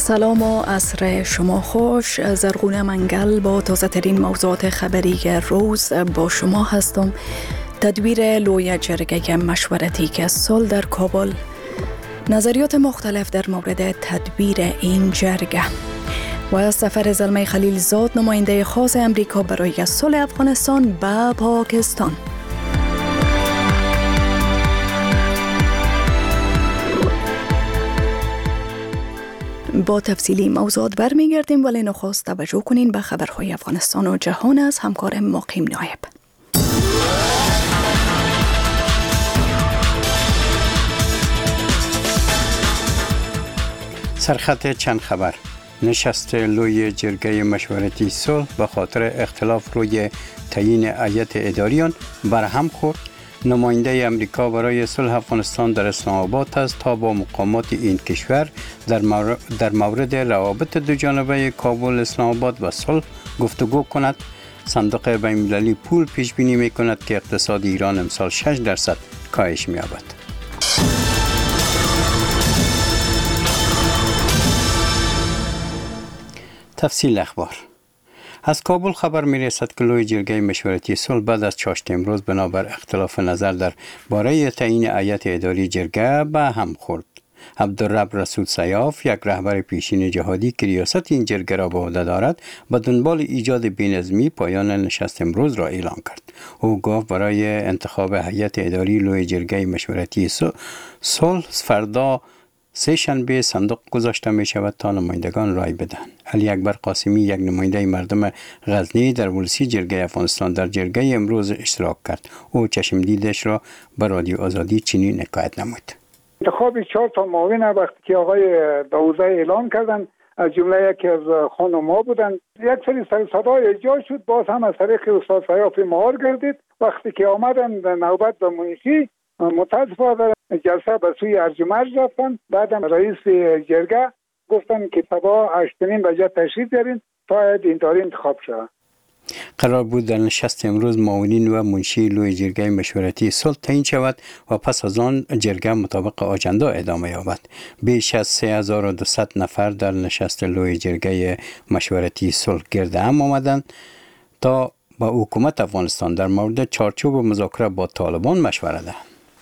سلام و عصر شما خوش. زرغونه منگل با تازه ترین موضوعات خبری روز با شما هستم. تدبیر لوی جرگه مشورتی که صلح در کابل، نظریات مختلف در مورد تدبیر این جرگه و سفر زلمه خلیلزاد نماینده خاص امریکا برای صلح افغانستان به پاکستان. با تفصیلی موضوعات برمیگردیم، ولی نخست توجه کنین به خبرهای افغانستان و جهان از همکار مقیم نایب. سرخط چند خبر. نشست لوی جرگه مشورتی صلح به خاطر اختلاف روی تعیین هیئت اداریان برهم خورد. نماینده امریکا برای صلح افغانستان در اسلام آباد است تا با مقامات این کشور در مورد روابط دو جانبه کابل، اسلام آباد و صلح گفتگو کند. صندوق بین‌المللی پول پیش بینی می کند که اقتصاد ایران امسال 6% کاهش می یابد. تفصیل اخبار. از کابل خبر می رسد که لوی جرگه مشورتی صلح بعد از چاشت امروز بنابر اختلاف نظر در باره تعیین هیئت اداری جرگه به هم خورد. عبدالرب رسول سیاف، یک رهبر پیشین جهادی که ریاست این جرگه را به عهده دارد، به دنبال ایجاد بینظمی پایان نشست امروز را اعلام کرد. او گفت برای انتخاب هیئت اداری لوی جرگه مشورتی صلح فردا سه شنبه صندوق گذاشته می شود تا نمایندگان رای بدهند. علی اکبر قاسمی، یک نماینده مردم غزنی در ولسی جرگه افغانستان، در جرگه امروز اشتراک کرد. او چشم دیدش را به رادیو آزادی چنین حکایت نمود. انتخاب 4 تا معاون وقتی که آقای داوودزی اعلام کردن، از جمله یکی از خانم‌ها بودن، یک سری سر صدای ایجاد شد، باز هم از طریق استاد سیاف مهار گردید. وقتی که آمدن نوبت به منشی، متاسفانه جلسه به سوی ارجمند رفتن. بعدم رئیس جرگه گفتن که صبح 8:30 بجه تشریف بیارین تا این تاریخ انتخاب شود. قرار بود در نشست امروز معاونین و منشی لوی جرگه مشورتی صلح تعیین شود و پس از آن جرگه مطابق آجندا ادامه یابد. بیش از 3200 نفر در نشست لوی جرگه مشورتی صلح گرد هم آمدند تا با حکومت افغانستان در مورد چارچوب مذاکره با طالبان مشوره دهند.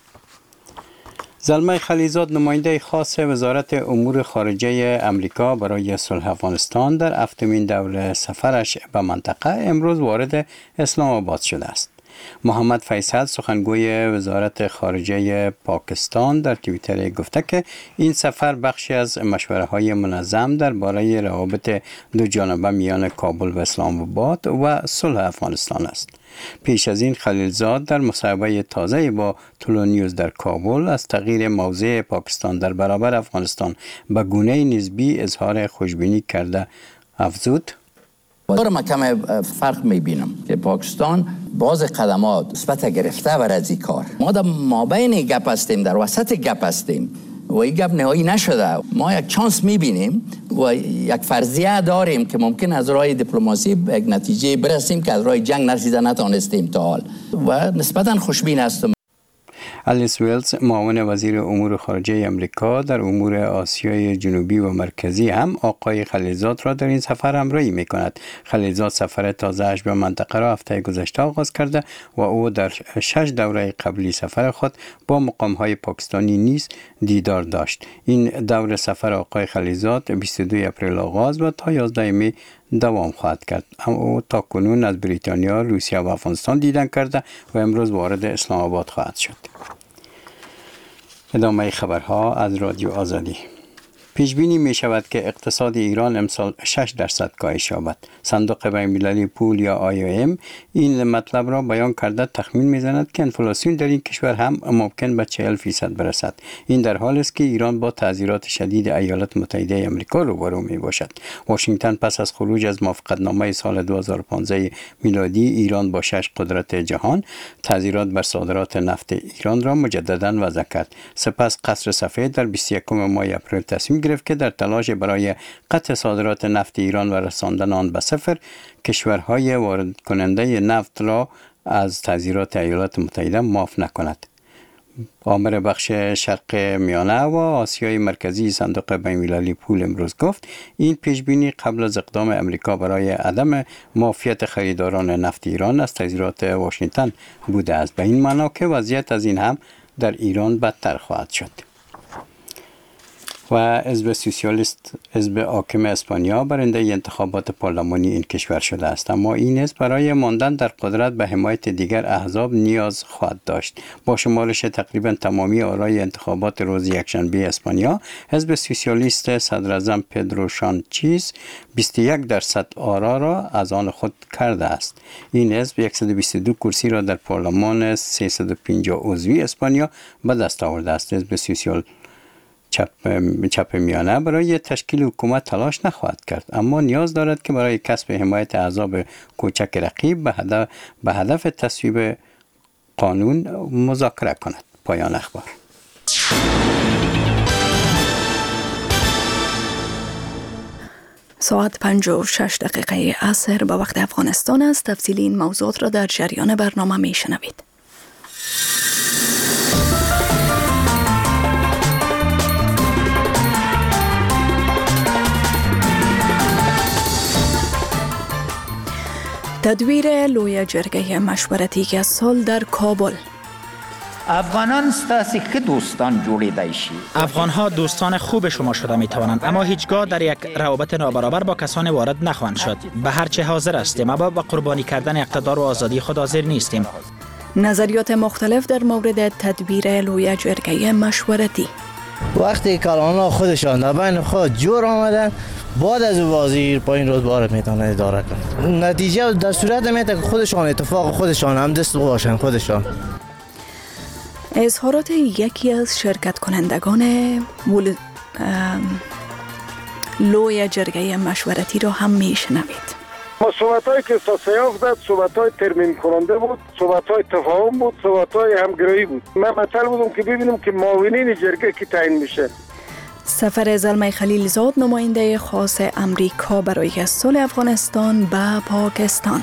زلمه خلیلزاد، نماینده خاص وزارت امور خارجه امریکا برای صلح افغانستان، در 7مین دوره سفرش به منطقه امروز وارد اسلام آباد شده است. محمد فیصل، سخنگوی وزارت خارجه پاکستان، در توییتر گفته که این سفر بخشی از مشوره‌های منظم درباره روابط دو جانبه میان کابل و اسلام آباد و صلح افغانستان است. پیش از این خلیلزاد در مصاحبه تازه با طلوع نیوز در کابل از تغییر موضع پاکستان در برابر افغانستان به گونه نسبی اظهار خوشبینی کرده افزود: ما کم فرق میبینم که پاکستان باز قدمات نسبت گرفته و از این کار. ما در مابین گپ هستیم، در وسط گپ هستیم و این گپ نهایی نشده. ما یک چانس میبینیم و یک فرضیه داریم که ممکن از راه دیپلماسی به یک نتیجه برسیم که از راه جنگ نتانستیم تا حال و نسبتا خوشبین هستم. الیس ویلز، معاون وزیر امور خارجه امریکا در امور آسیای جنوبی و مرکزی، هم آقای خلیلزاد را در این سفر همراهی می‌کند. خلیلزاد سفر تازه‌اش به منطقه را هفته گذشته آغاز کرده و او در 6 دوره قبلی سفر خود با مقام‌های پاکستانی نیز دیدار داشت. این دوره سفر آقای خلیلزاد 22 اپریل آغاز و تا 11 می دوام خواهد کرد. او تا کنون از بریتانیا، روسیه و افغانستان دیدن کرده و امروز وارد اسلام آباد خواهد شد. ادامه خبرها از رادیو آزادی. پیش بینی می شود که اقتصاد ایران امسال 6% کاهش یابد. صندوق بین‌المللی پول یا IOM این مطلب را بیان کرده تخمین می زند که انفلاسیون در این کشور هم ممکن به 40% برسد. این در حالی است که ایران با تعذیرات شدید ایالات متحده آمریکا روبرو می باشد. واشنگتن پس از خروج از موافقتنامه سال 2015 میلادی ایران با 6 قدرت جهان تعذیرات بر صادرات نفت ایران را مجددا وضع کرد. سپس قصر سفید در 21 ماه اپریل تصمیم گرفت که در تلاش برای قطع صادرات نفت ایران و رساندن آن به صفر، کشورهای وارد کننده نفت را از تعذیرات ایالات متحده معاف نکند. آمر بخش شرق میانه و آسیای مرکزی صندوق بین‌المللی پول امروز گفت این پیشبینی قبل از اقدام امریکا برای عدم معافیت خریداران نفت ایران از تظاهرات واشنگتن بوده است، به این معنا که وضعیت از این هم در ایران بدتر خواهد شد. و حزب سوسیالیست، حزب حاکم اسپانیا، برنده انتخابات پارلمانی این کشور شده است، اما این حزب برای ماندن در قدرت به حمایت دیگر احزاب نیاز خواهد داشت. با شمارش تقریبا تمامی آرای انتخابات روز یکشنبه اسپانیا، حزب سوسیالیست صدراعظم پدرو سانچز 21% آرا را از آن خود کرده است. این حزب 122 کرسی را در پارلمان 350 عضوی اسپانیا به دست آورده است. حزب سوسیال چپ میانه برای تشکیل حکومت تلاش نخواهد کرد، اما نیاز دارد که برای کسب حمایت احزاب کوچک رقیب به هدف تصویب قانون مذاکره کند. پایان اخبار. ساعت 5:06 عصر به وقت افغانستان است. تفصیل این موضوعات را در جریان برنامه میشنوید. تدویر لوی جرگه مشورتی سال در کابل. افغانان ستاسی که دوستان جوړیدای شي. افغانها دوستان خوب شما شده می توانند، اما هیچگاه در یک روابط نابرابر با کسان وارد نخواهند شد. به هر چه حاضر هستیم، اما با قربانی کردن اقتدار و آزادی خود حاضر نیستیم. نظریات مختلف در مورد تدبیر لوی جرگه مشورتی. وقتی کلان‌ها خودشان در بین خود جور آمدن، بعد از وزیر پایین رتبه میتونه اداره کنه. نتیجه در صورت میاد که خودشان اتفاق خودشان هم دست باشن خودشان. اظهارات یکی از شرکت کنندگان لوی جرگه مشورتی را هم میشنوید. صحبت‌هایی که سیاف داد صحبت‌های ترمیم کننده بود، صحبت‌های تفاهم بود، صحبت‌های همگرایی بود. من مطلب بودم که ببینم که معاونین جرگه کی تعیین میشه. سفر زلمه خلیلزاد، نماینده خاص امریکا برای صلح افغانستان به پاکستان.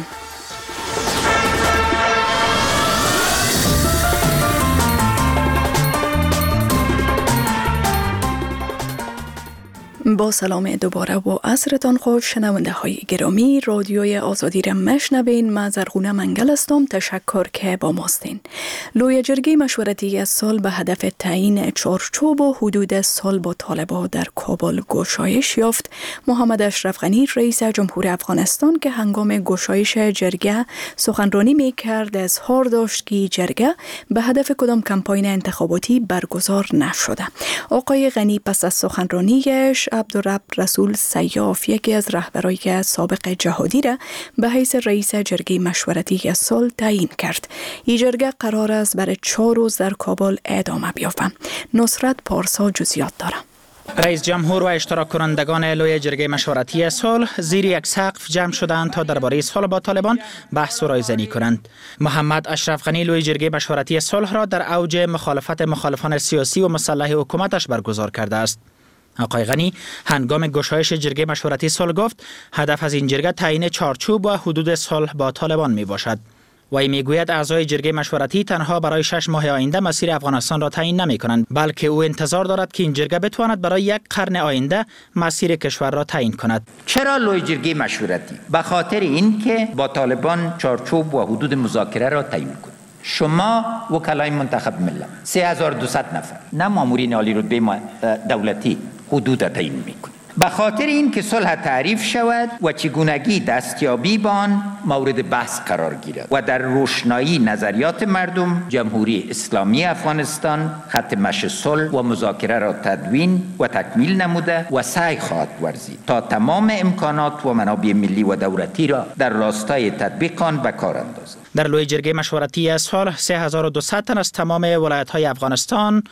با سلام دوباره و عصرتان خوش شنونده های گرامی. رادیوی آزادی را مشنوین. من زرغونه منگل هستم. تشکر که با ماستین. لوی جرگه مشورتی سال به هدف تعیین چارچوب و حدود صلح با طالبان در کابل گشایش یافت. محمد اشرف غنی رئیس جمهور افغانستان که هنگام گشایش جرگه سخنرانی میکرد اظهار داشت که جرگه به هدف کدام کمپاین انتخاباتی برگزار نشده. آقای غنی پس از سخنرانیش عبدالرب رسول سیاف، یکی از رهبرای سابق جهادی را به حیث رئیس جرگه مشورتی صلح تعیین کرد. این جرگه قرار است برای 4 روز در کابل ادامه بیابد. نصرت پارسا جزئیات دارد. رئیس جمهور و اشتراک کنندگان لوی جرگه مشورتی صلح زیر یک سقف جمع شدند تا درباره صلح با طالبان بحث و رایزنی کنند. محمد اشرف غنی لوی جرگه مشورتی صلح را در اوج مخالفان سیاسی و مسلح حکومتش برگزار کرده است. آقای غنی هنگام گشایش جرگه مشورتی صلح گفت هدف از این جرگه تعیین چارچوب و حدود صلح با طالبان می باشد. وی میگوید اعضای جرگه مشورتی تنها برای 6 ماه آینده مسیر افغانستان را تعیین نمی کنند، بلکه او انتظار دارد که این جرگه بتواند برای 1 قرن آینده مسیر کشور را تعیین کند. چرا لوی جرگه مشورتی؟ به خاطر این که با طالبان چارچوب و حدود مذاکره را تعیین کنند. شما وکلای منتخب ملت 3200 نفر، نه مامورین عالی رتبه دولتی، حدود تعیین میکنید. به خاطر این که صلح تعریف شود و چگونگی دستیابی به آن مورد بحث قرار گیرد و در روشنایی نظریات مردم، جمهوری اسلامی افغانستان خط مشی صلح و مذاکره را تدوین و تکمیل نموده و سعی خواهد ورزید تا تمام امکانات و منابع ملی و دولتی را در راستای تطبیق آن به کار اندازد. در لوی جرگه مشورتی صلح 3200 تن از تمام ولایت‌های افغانستان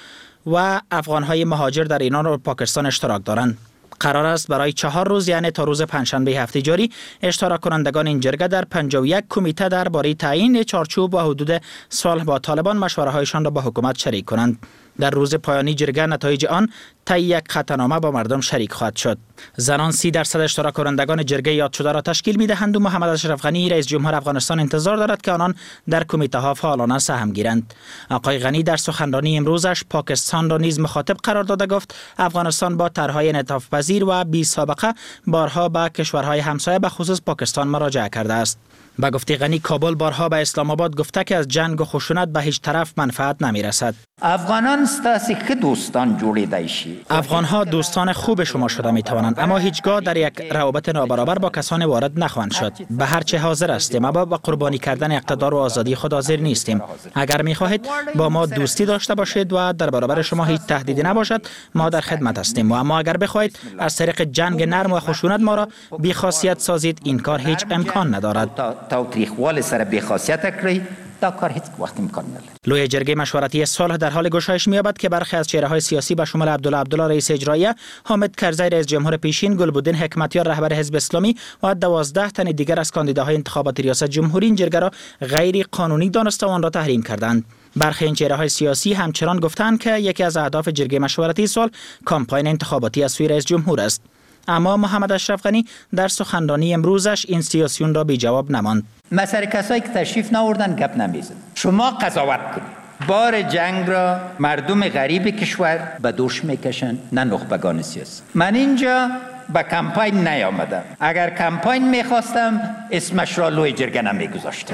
و افغان‌های مهاجر در ایران و پاکستان اشتراک دارند. قرار است برای 4 روز یعنی تا روز پنجشنبه هفته جاری اشتراک کنندگان این جرگه در 51 کمیته درباره تعیین چارچوب و حدود صلح با طالبان مشوره‌هایشان را با حکومت شریک کنند. در روز پایانی جرگه نتایج آن طی یک خطنامه با مردم شریک خواهد شد. زنان 30% اشتراک کنندگان جرگه یاد شده را تشکیل می‌دهند و محمد اشرف غنی رئیس جمهور افغانستان انتظار دارد که آنان در کمیته ها فعالانه سهم گیرند. آقای غنی در سخنرانی امروزش پاکستان را نیز مخاطب قرار داده گفت افغانستان با طرح‌های انعطاف پذیر و بی سابقه بارها به کشورهای همسایه به خصوص پاکستان مراجعه کرده است. با گفته غنی کابل بارها به اسلام آباد گفته که از جنگ و خشونت به هیچ طرف منفعت نمی‌رسد. افغانان ستاسی که دوستان جوړیدای شي. افغان‌ها دوستان خوب شما شده می‌توانند، اما هیچگاه در یک روابط نابرابر با کسان وارد نخواهند شد. به هر چه حاضر هستیم، اما با قربانی کردن اقتدار و آزادی خود حاضر نیستیم. اگر می‌خواهید با ما دوستی داشته باشید و در برابر شما هیچ تهدیدی نباشد، ما در خدمت هستیم. اما اگر بخواهید از طریق جنگ نرم و خشونت ما را بی‌خاصیت سازید، این کار هیچ امکان ندارد. تاوتریخوال سره بی‌خاصیت کړی دا کار هیچ وخت امکان نداره. لوی جرگه مشورتی صلح در حال گشایش می‌یابد که برخی از چهره‌های سیاسی به شمول عبدالله رئیس اجراییه، حامد کرزی رئیس جمهور پیشین، گلبدین حکمتیار رهبر حزب اسلامی و 12 تن دیگر از کاندیداهای انتخابات ریاست جمهوری این جرگه را غیر قانونی دانسته و آن را تحریم کردند. برخی این چهره‌های سیاسی همچنان گفتند که یکی از اهداف جرگه مشورتی صلح کامپاین انتخاباتی از سوی رئیس جمهور است. اما محمد اشرف غنی در سخنرانی امروزش این سیاسیون را بی جواب نماند. مثلا کسایی که تشریف نآوردن گپ نمیزن. شما قضاوت کنید. بار جنگ را مردم غریب کشور به دوش میکشن، نه نخبگان سیاسی. من اینجا با کمپاین نیامدم. اگر کمپاین میخواستم اسمش را لوی جرگه نمیگذاشتم.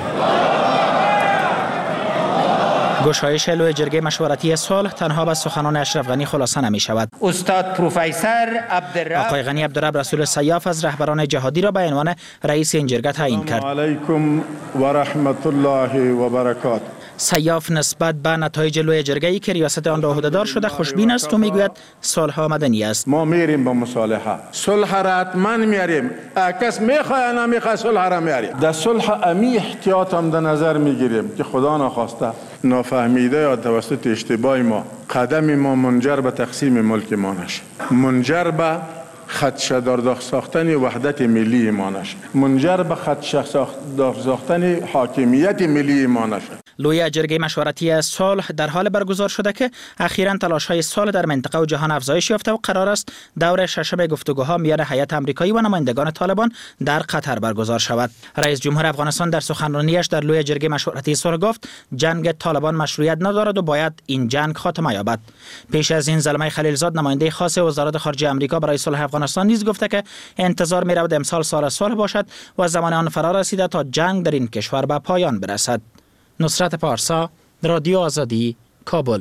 گشایش لوی جرگه مشورتی صلح تنها به سخنان اشرف غنی خلاصه نمی شود. استاد پروفسور عبدالرب آقای غنی عبدالرب رسول سیاف از رهبران جهادی را به عنوان رئیس این جرگه تعیین کرد. علیکم و رحمت الله و برکاته. سیاف نسبت به نتایج لوی جرگه‌ای که ریاست آن را عهده‌دار شده خوشبین است و میگوید صلح آمدنی است. ما میریم به مصالحه، صلح را حتما میاریم. کس میخواد یا نمیخواد صلح را میاریم. در صلح امی احتیاط هم در نظر میگیریم که خدا نخواسته نافهمیده یا توسط اشتباه ما قدم ما منجر به تقسیم ملک ما نشه، منجر به خدشه‌دار ساختن وحدت ملی ما نشه، منجر به خدشه‌دار ساختن حاکمیت ملی ما نشه. لوی جرگه مشورتی صلح در حال برگزار شده که اخیراً تلاش‌های صلح در منطقه و جهان افزایش یافته و قرار است دور ششم گفتگوها میان هیئت آمریکایی و نمایندگان طالبان در قطر برگزار شود. رئیس جمهور افغانستان در سخنرانیش در لوی جرگه مشورتی صلح گفت جنگ طالبان مشروعیت ندارد و باید این جنگ خاتمه یابد. پیش از این زلمه خلیلزاد نماینده خاص وزارت خارجه آمریکا برای صلح افغانستان نیز گفته که انتظار می‌رود امسال سال صلح باشد و زمان آن فرا رسیده تا جنگ در این کشور به پایان برسد. نصرت پارسا، رادیو آزادی، کابل.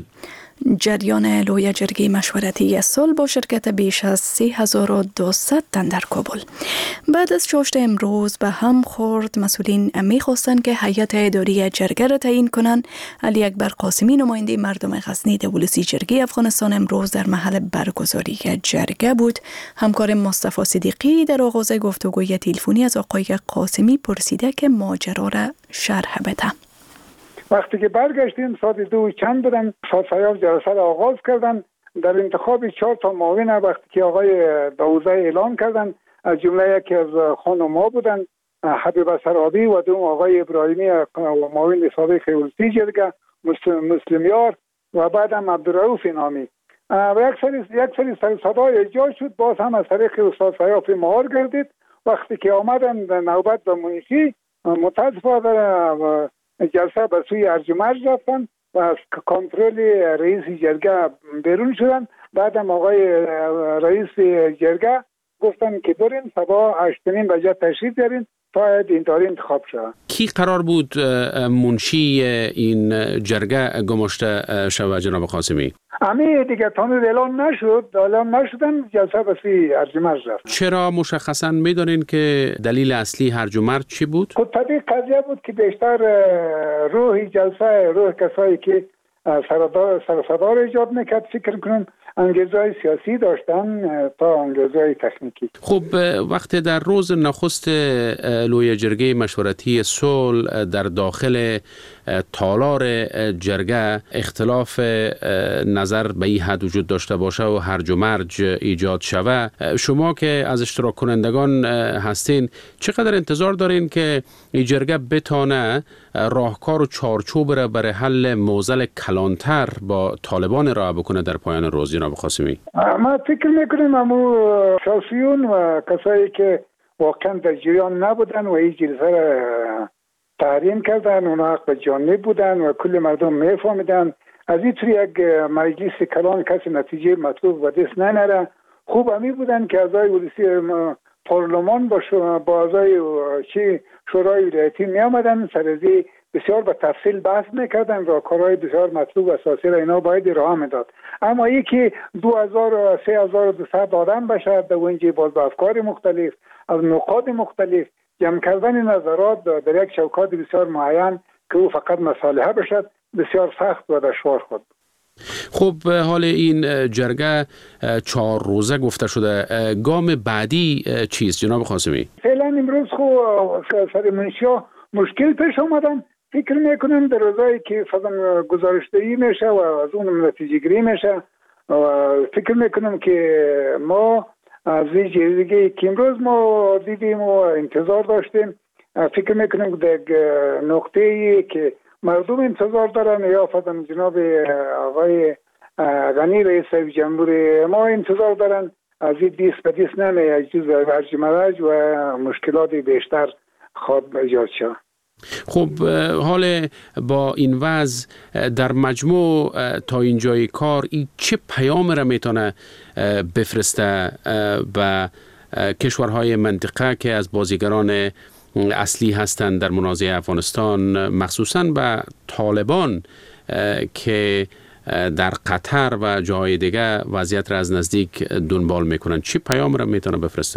جریان لوی جرگه مشورتی صلح با شرکت بیش از 3200 تن در کابل. بعد از چاشت امروز به هم خورد مسئولین می‌خواستند که هیئت اداری جرگه را تعیین کنند. علی اکبر قاسمی نماینده مردم غزنی دولسی جرگه افغانستان امروز در محل برگزاری جرگه بود. همکار مصطفی صدیقی در آغاز گفتگوی تلفنی از آقای قاسمی پرسیده که ماجرا را شرح بده. وقتی که برگشتیم ساعت 2 چند بودن، سیاف جلسه را آغاز کردن. در انتخاب 4 تا معاون وقتی که آقای داوزه اعلام کردن، از جمله یکی از خانم‌ها بودن حبیب سرابی و دوم آقای ابراهیمی و معاون سابق ولسی جرگه مسلمیار و بعدم عبدالرؤوف نامی و یک سری صدای ایجاد شد. باز هم از طریق استاد سیاف مهار گردید. وقتی که آمدن نوبت به منشی، متاسفانه جلسه به سوی ارجمند رفتن و از کنترل رئیس جرگه بیرون شدن. بعدم آقای رئیس جرگه گفتن که برین صبح 8:30 بجه تشریف بیارین تا اینطوری انتخاب شد. کی قرار بود منشی این جرگه گماشته شود جناب قاسمی؟ امی دیگه تانو اعلان نشدن جلسه به سوی ارجمند رفت. چرا مشخصا میدونین که دلیل اصلی هرج و مرج چی بود؟ خود طبیعی قضیه بود که بیشتر روح جلسه، روح کسایی که سر صدا ایجاد میکرد فکر کنم انگیزه‌های سیاسی داشتن تا انگیزه‌های تکنیکی. خب وقتی در روز نخست لوی جرگه مشورتی صلح در داخل تالار جرگه اختلاف نظر به این حد وجود داشته باشه و هرج و مرج ایجاد شوه، شما که از اشتراک کنندگان هستین چقدر انتظار دارین که این جرگه بتانه راهکار و چارچوب را برای حل معضل کلانتر با طالبان را بکنه در پایان روز؟ جناب قاسمی، ما فکر میکنیم امو شخصیون و کسایی که واقعا در جریان نبودن و این جلسه را تحریم کردن، اونا حق به جانب بودن و کل مردم میفهمیدن از این طور یک مجلس کلان کسی نتیجه مطلوب و دست ننره. خوب همی بودن که اعضای ولسی پارلمان با اعضای شورای ولایتی می آمدن، سرزی بسیار به تفصیل بحث میکردن، راهکارهای بسیار مطلوب و اساسی را اینا باید راه میداد. اما یکی 2000 و 3200 آدم بشه در اونجا باز با افکار مختلف از نقاط مختلف جمع کردن نظرات در یک چوکات بسیار معین که او فقط مصالحه بشد بسیار سخت و دشوار خود. خب حال این جرگه 4 روزه گفته شده، گام بعدی چیست جناب قاسمی؟ فعلا امروز سر منشیا مشکل پیش آمدن. فکر میکنم در روزایی که فضا گزارشدهی میشه و از اون نتیجه گیری میشه و فکر میکنم که ما از این جرگه که امروز ما دیدیم و انتظار داشتیم، فکر میکنم در نقطه‌ای که مردم انتظار دارن یا فضا جناب آقای غنی رئیس جمهوری ما انتظار دارن، از این دیست به دیست نمیه جز ورج مرج و مشکلات بیشتر خواب ایجاد شد. خب حال با این وضع در مجموع تا اینجای کار این چه پیام را میتونه بفرسته به کشورهای منطقه که از بازیگران اصلی هستند در منازعه افغانستان، مخصوصا به طالبان که در قطر و جاهای دیگه وضعیت را از نزدیک دنبال میکنن؟ چی پیام را میتونه بفرسته؟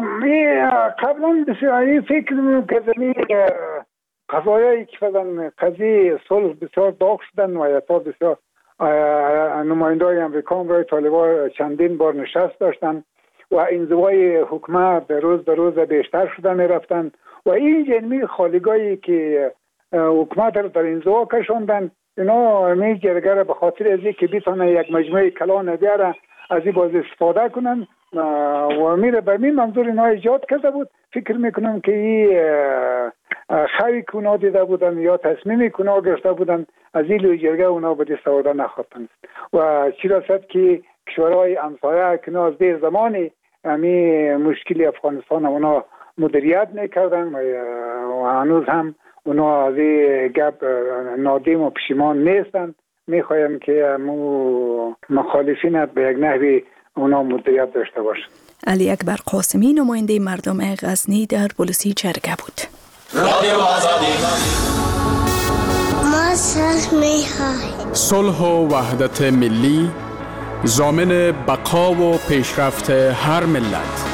قبلا بسیاری فکر میکنم که قضایایی که قضیه صلح بسیار داغ شدن و تا بسیار نماینده های امریکا برای طالبان چندین بار نشست داشتن و انزوای حکومت روز به روز بیشتر شده می رفتن و این جنمی خالیگاهی که حکومت رو در انزوا کشوندن، اینا می جرگه را به خاطر از که بیتونه یک مجموعه کلان بیاره از این باز استفاده کنن و میره به این منظور اینا ایجاد کرده بود. فکر میکنم که این خوی که اونا دیده بودن یا تصمیمی که اونا گرفته بودن از این لوی جرگه اونا به دست آورده نخواستند و چی رسد که کشورهای همسایه که از دیر زمانی همین مشکلی افغانستان اونا مدیریت میکردن و هنوز هم اونا از این گپ نادم و پشیمان نیستند. میخوایم که مخالفینت به یک نحوی اونا مدیریت داشته باشند. علی اکبر قاسمی نماینده مردم غزنی در بولسی جرگه بود. رادیو آزادی. ما صلح و وحدت ملی ضامن بقا و پیشرفت هر ملت.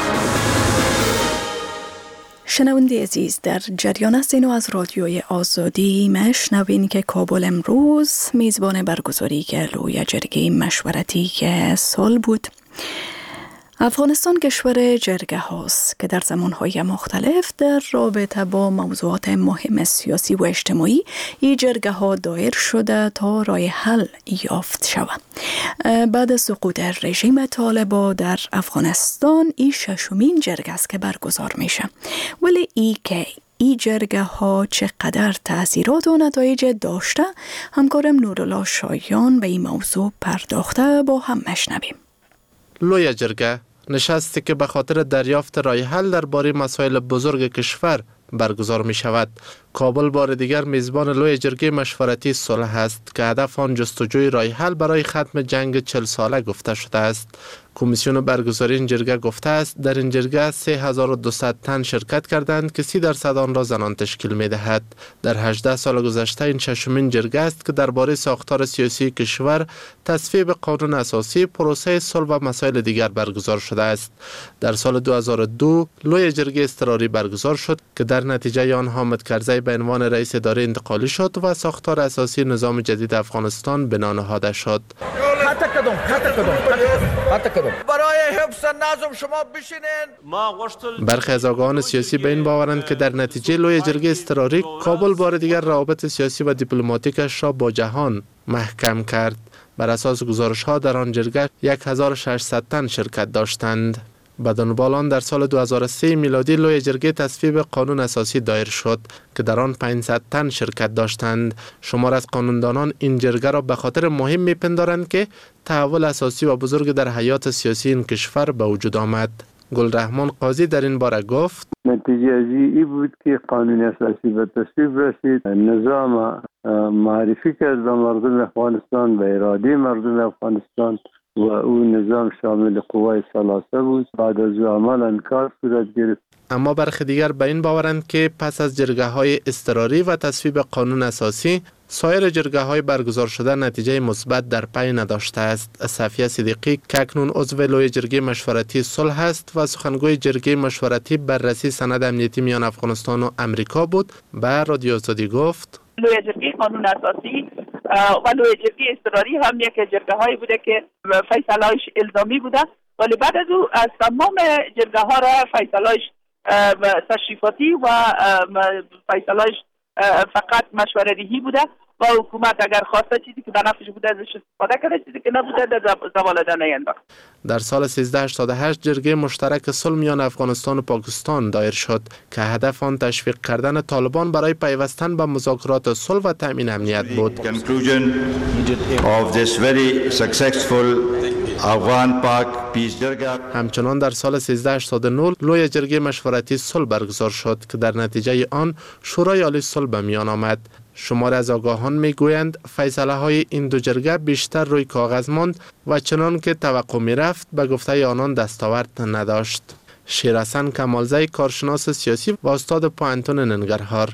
شنونده عزیز، در جریان هستین و از رادیوی آزادی مشنوین که کابل امروز میزبان برگزاری لوی جرگه مشورتی که صلح بود. افغانستان کشور جرگه هاست که در زمانهای مختلف در رابطه با موضوعات مهم سیاسی و اجتماعی این جرگه ها دایر شده تا راه حل یافت شود. بعد از سقوط رژیم طالبان در افغانستان این ششمین جرگه است که برگزار میشه. ولی این جرگه ها چقدر تأثیرات و نتایج داشته، همکارم نورالله شایان به این موضوع پرداخته، با هم مشنویم. لوی جرگه نشستی که به خاطر دریافت راه حل درباره مسائل بزرگ کشور برگزار می شود. کابل بار دیگر میزبان لوی جرگه مشورتی صلح است که هدف آن جستجوی راه حل برای ختم جنگ 40 ساله گفته شده است. کمیسیون برگزاری این جرگه گفته است در این جرگه 3200 تن شرکت کردند که 30% آن را زنان تشکیل می دهد. در 18 سال گذشته این ششمین جرگه است که درباره ساختار سیاسی کشور، تصویب قانون اساسی، پروسه صلح و مسائل دیگر برگزار شده است. در سال 2002 لوی جرگه اضطراری برگزار شد که در نتیجه آن حامد کرزی به عنوان رئیس اداره انتقالی شد و ساختار اساسی نظام جدید افغانستان بنا نهاده شد. برای حفظ نظم شما بشینین. برخی از آگاهان سیاسی به این باورند که در نتیجه لوی جرگه اضطراری کابل بار دیگر روابط سیاسی و دیپلماتیکش را با جهان محکم کرد. بر اساس گزارش ها در آن جرگه 1600 تن شرکت داشتند. به دنبال آن در سال 2003 میلادی لوی جرگه تصویب قانون اساسی دایر شد که در آن 500 تن شرکت داشتند. شمار از قانوندانان این جرگه را به خاطر مهم میپندارند که تحول اساسی و بزرگ در حیات سیاسی این کشور به وجود آمد. گلرحمان قاضی در این باره گفت: نتیجه از این بود که قانون اساسی به تصویب رسید، نظام معرفی کرد به مردم افغانستان، به اراده مردم افغانستان و او نظام شامل قوای ثلاثه بود. بعد از عملا کار صورت گرفت. اما برخی دیگر به این باورند که پس از جرگه های اضطراری و تصویب قانون اساسی سایر جرگه های برگزار شده نتیجه مثبت در پی نداشته است. صفیه صدیقی که اکنون عضو لوی جرگه مشورتی صلح است و سخنگوی جرگه مشورتی بررسی سند امنیتی میان افغانستان و امریکا بود، به رادیو آزادی گفت: لوی جرگه قانون اساسی و لوی جرگه اضطراری هم یک جرگه هایی بوده که فیصله‌اش الزامی بوده، ولی بعد از او از تمام جرگه ها را فیصله‌اش تشریفاتی و فیصله‌اش فقط مشورتی بوده و حکومت اگر خواسته چیزی که به نفعش بوده ازش استفاده کرده، چیزی که نبوده در زوالده نینداخت. در سال 1388 جرگه مشترک صلح میان افغانستان و پاکستان دایر شد که هدف آن تشویق کردن طالبان برای پیوستن به مذاکرات صلح و تامین امنیت بود. همچنان در سال 1389 لوی جرگه مشورتی صلح برگزار شد که در نتیجه آن شورای عالی صلح به میان آمد. شمار از آگاهان میگویند فیصله های این دو جرگه بیشتر روی کاغذ ماند و چنان که توقع می رفت به گفته آنان دستاورد نداشت. شیرحسن کمالزی، کارشناس سیاسی و استاد پوهنتون ننگرهار: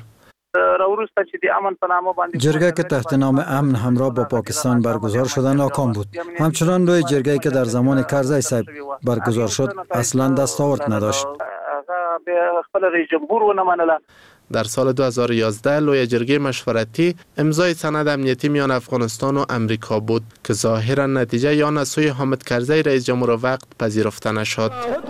جرگه که تحت نام امن همراه با پاکستان برگزار شده ناکام بود. همچنان لوی جرگه که در زمان کرزی صاحب برگزار شد اصلا دستاورد نداشت. در سال 2011 لوی جرگه مشورتی امضای سند امنیتی میان افغانستان و امریکا بود که ظاهرا نتیجه آن از سوی حامد کرزی رئیس جمهور وقت پذیرفته نشد.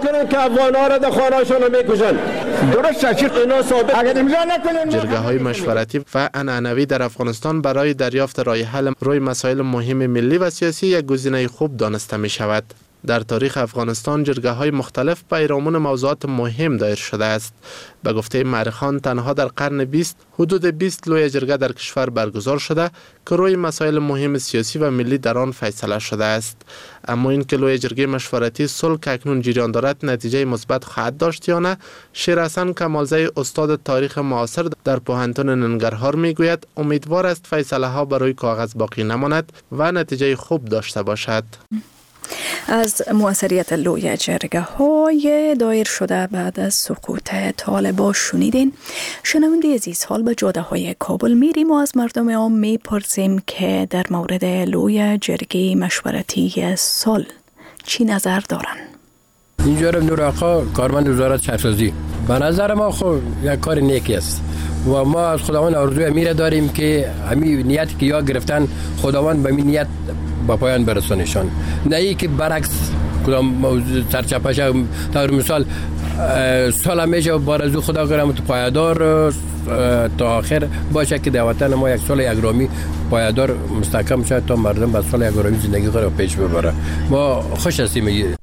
جرگه های مشورتی و عنعنوی در افغانستان برای دریافت راه حل روی مسائل مهم ملی و سیاسی یک گزینه خوب دانسته می شود. در تاریخ افغانستان جرگه های مختلف پیرامون موضوعات مهم دایر شده است. به گفته مورخان تنها در قرن 20 حدود 20 لوی جرگه در کشور برگزار شده که روی مسائل مهم سیاسی و ملی در آن فیصله شده است. اما این که لوی جرگه مشورتی صلح که اکنون جریان دارد نتیجه مثبت خواهد داشت یا نه، شیرحسن کمالزی استاد تاریخ معاصر در پوهنتون ننگرهار میگوید امیدوار است فیصله ها بر روی کاغذ باقی نماند و نتیجه خوب داشته باشد. از موثریت لوی جرگه های دایر شده بعد از سقوط طالبان شنیدین. شنونده عزیز، حال به جاده های کابل میریم و از مردم عام میپرسیم که در مورد لوی جرگه مشورتی صلح چی نظر دارن. اینجا نور آقا کارمند وزارت شهرسازی، به نظر ما خب یک کار نیکی است و ما از خداوند آرزوی میره داریم که همین نیتی که یا گرفتن خداوند به این نیت با پایان برسونشان، نه ای که برعکس کدام سرچپش. تا مثال سال همیشه بارزو خدا کنم تو پایدار تا آخر باشه که در وطن ما یک سال یک رامی پایدار مستحکم شد تا مردم با سال یک رامی زندگی خود را پیش ببره. ما خوش هستیم.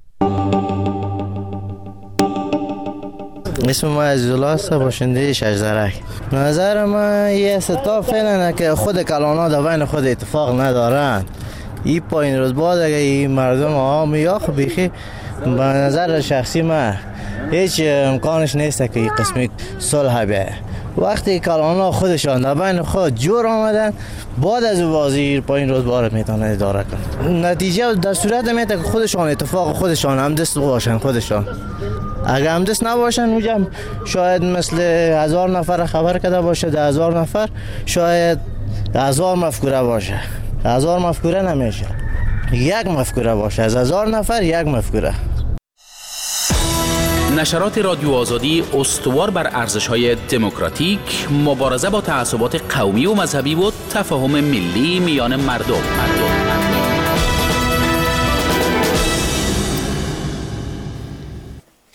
اسم ما عزیزالله است، باشنده شجرک. نظر من یه ستا فعلا که خود کلانا در بین خود اتفاق ندارن. این پایین روز بعد اگه این مردم عام یا بیخی به نظر شخصی من هیچ امکانش نیست که این قسمی صلح بیایه. وقتی کلانا خودشان در بین خود جور آمدن بعد از بازی پایین روز بار میتونه اداره کنن. نتیجه در صورت میته که خودشان اتفاق خودشان همدست باشن. خودشان اگه همدست نباشن اونجا شاید مثل 1000 نفر خبر کرده باشه، 10,000 نفر شاید 1000 مفکوره باشه. 1000 مفکوره نمیشه، یک مفکوره باشه. از 1000 نفر یک مفکوره. نشرات رادیو آزادی استوار بر ارزش‌های دموکراتیک، مبارزه با تعصبات قومی و مذهبی و تفاهم ملی میان مردم.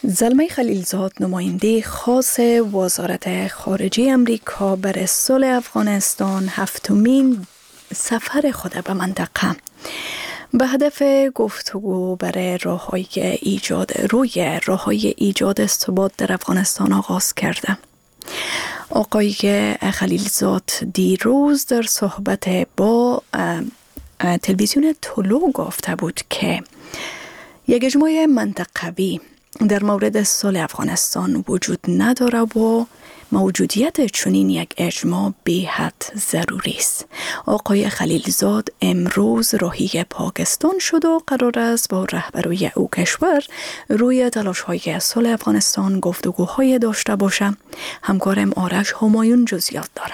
زلمه خلیلزاد نماینده خاص وزارت خارجه امریکا برای صلح افغانستان هفتمین سفر خود به منطقه به هدف گفتگو برای راه‌های ایجاد ثبات در افغانستان آغاز کرده. آقای خلیلزاد دیروز در صحبت با تلویزیون طلوع گفته بود که یک اجماع منطقوی در مورد صلح افغانستان وجود نداره و موجودیت چنین یک اجماع بی‌حد ضروری است. آقای خلیلزاد امروز راهی پاکستان شد و قرار است با رهبرای او کشور روی تلاش‌های صلح افغانستان گفتگوهای داشته باشه. همکارم آرش همایون جزئیات داره.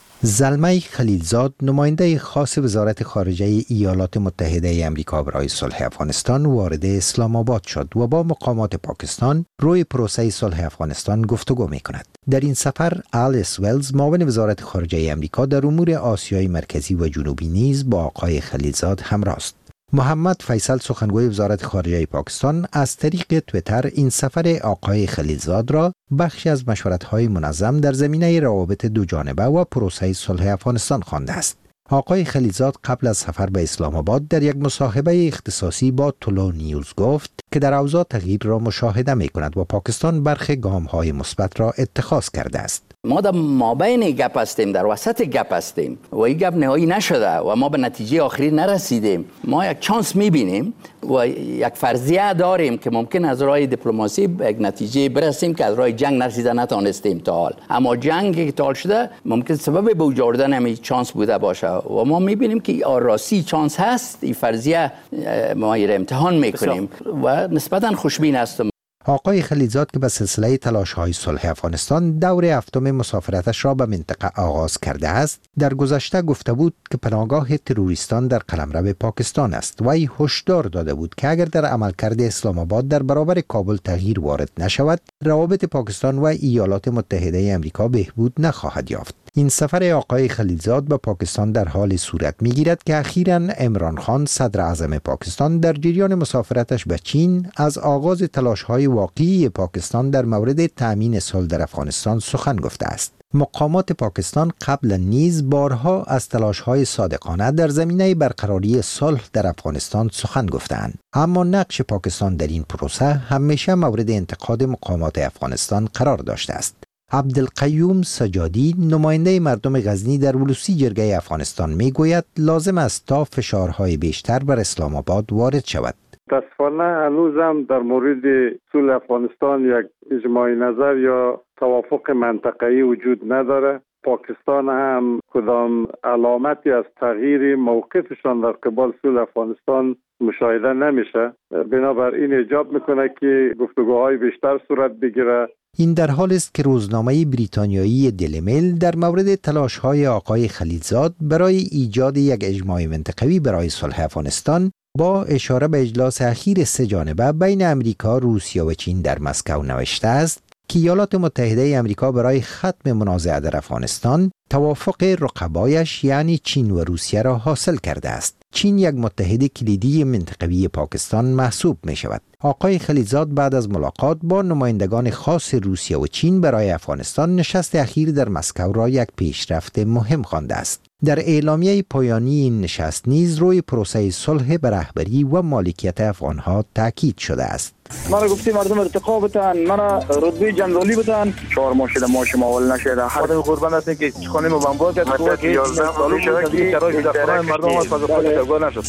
زلمه خلیلزاد نماینده خاص وزارت خارجه ایالات متحده آمریکا برای صلح افغانستان وارد اسلام آباد شد و با مقامات پاکستان روی پروسه صلح افغانستان گفتگو می کند. در این سفر آلیس ولز معاون وزارت خارجه آمریکا در امور آسیای مرکزی و جنوبی نیز با آقای خلیلزاد همراه است. محمد فیصل سخنگوی وزارت خارجه پاکستان از طریق تویتر این سفر آقای خلیلزاد را بخشی از مشورت‌های منظم در زمینه روابط دو جانبه و پروسه صلح افغانستان خوانده است. آقای خلیلزاد قبل از سفر به اسلام آباد در یک مصاحبه اختصاصی با طلوع نیوز گفت که در اوضاع تغییر را مشاهده می کند و پاکستان برخی گام‌های مثبت را اتخاذ کرده است. ما در مابین گپ هستیم، در وسط گپ هستیم و این گپ نهایی نشده و ما به نتیجه آخری نرسیدیم. ما یک چانس میبینیم و یک فرضیه داریم که ممکن از راه دیپلماسی به یک نتیجه برسیم که از راه جنگ نرسیده نتونستیم تا حال. اما جنگی که تا حال شده ممکن سبب به وجود آوردن همین چانس بوده باشه و ما میبینیم که راستی چانس هست. این فرضیه ما را امتحان میکنیم و نسبتا خوشبین هستم. آقای خلیلزاد که به سلسله تلاش‌های صلح افغانستان دور هفتم مسافرتش را به منطقه آغاز کرده است، در گذشته گفته بود که پناهگاه تروریستان در قلمرو پاکستان است و ای هشدار داده بود که اگر در عملکرد اسلام آباد در برابر کابل تغییر وارد نشود، روابط پاکستان و ایالات متحده آمریکا بهبود نخواهد یافت. این سفر آقای خلیلزاد به پاکستان در حال صورت می‌گیرد که اخیراً عمران خان صدر اعظم پاکستان در جریان مسافرتش به چین از آغاز تلاش‌های واقعی پاکستان در مورد تأمین صلح در افغانستان سخن گفته است. مقامات پاکستان قبلا نیز بارها از تلاش‌های صادقانه در زمینه برقراری صلح در افغانستان سخن گفتند، اما نقش پاکستان در این پروسه همیشه مورد انتقاد مقامات افغانستان قرار داشته است. عبدالقیوم سجادی نماینده مردم غزنی در ولوسی جرگه افغانستان میگوید لازم است تا فشارهای بیشتر بر اسلام آباد وارد شود. متاسفانه هنوزم در مورد صلح افغانستان یک اجماع نظر یا توافق منطقه‌ای وجود نداره. پاکستان هم کدام علامتی از تغییر موقفشان در قبال صلح افغانستان مشاهده نمیشه. بنابراین ایجاب میکنه که گفتگوهای بیشتر صورت بگیره. این در حال است که روزنامه بریتانیایی دیلی میل در مورد تلاش‌های آقای خلیلزاد برای ایجاد یک اجماع منطقوی برای صلح افغانستان با اشاره به اجلاس اخیر سه جانبه بین امریکا، روسیه و چین در مسکو نوشته است که ایالات متحده آمریکا برای ختم منازعه در افغانستان توافق رقبایش یعنی چین و روسیه را حاصل کرده است. چین یک متحد کلیدی منطقوی پاکستان محسوب می شود. آقای خلیلزاد بعد از ملاقات با نمایندگان خاص روسیه و چین برای افغانستان نشست اخیر در مسکو را یک پیشرفت مهم خوانده است. در اعلامیه پایانی این نشست نیز روی پروسه صلح به رهبری و مالکیت افغانها تاکید شده است. ما گفتیم مردم ارتقا بتن، من رتبه جنرالی بتن، 4 ماه شده ماش ماول نشده. هر قربان هستیم که خانه ما بمبار کرد که 11 سال شده که در مردم از خود تگو نشد.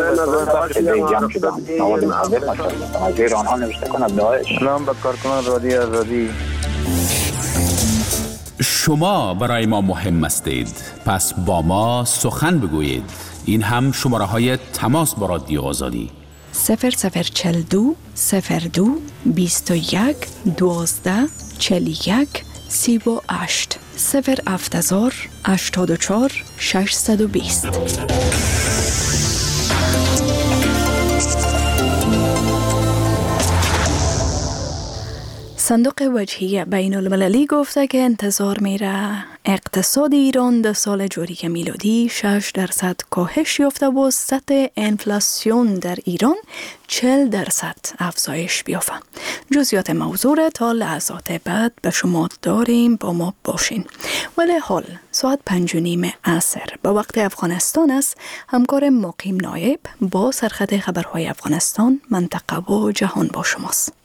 اگر آنها نوشته کنند داعش. سلام به کارکنان رادیو آزادی. شما برای ما مهم هستید، پس با ما سخن بگویید. این هم شماره های تماس با رادیو آزادی 0042 02 21 12 41 38 070 84 620. صندوق وجهی بین المللی گفته که انتظار میره اقتصاد ایران در سال جاری میلادی 6% کاهش یافته و سطح انفلاسیون در ایران 40% افزایش بیافته. جزئیات موضوع را تا لحظات بعد به شما داریم، با ما باشین. ولی حال ساعت 5:30 عصر به وقت افغانستان است. همکار مقیم نایب با سرخط خبرهای افغانستان، منطقه و جهان با شماست.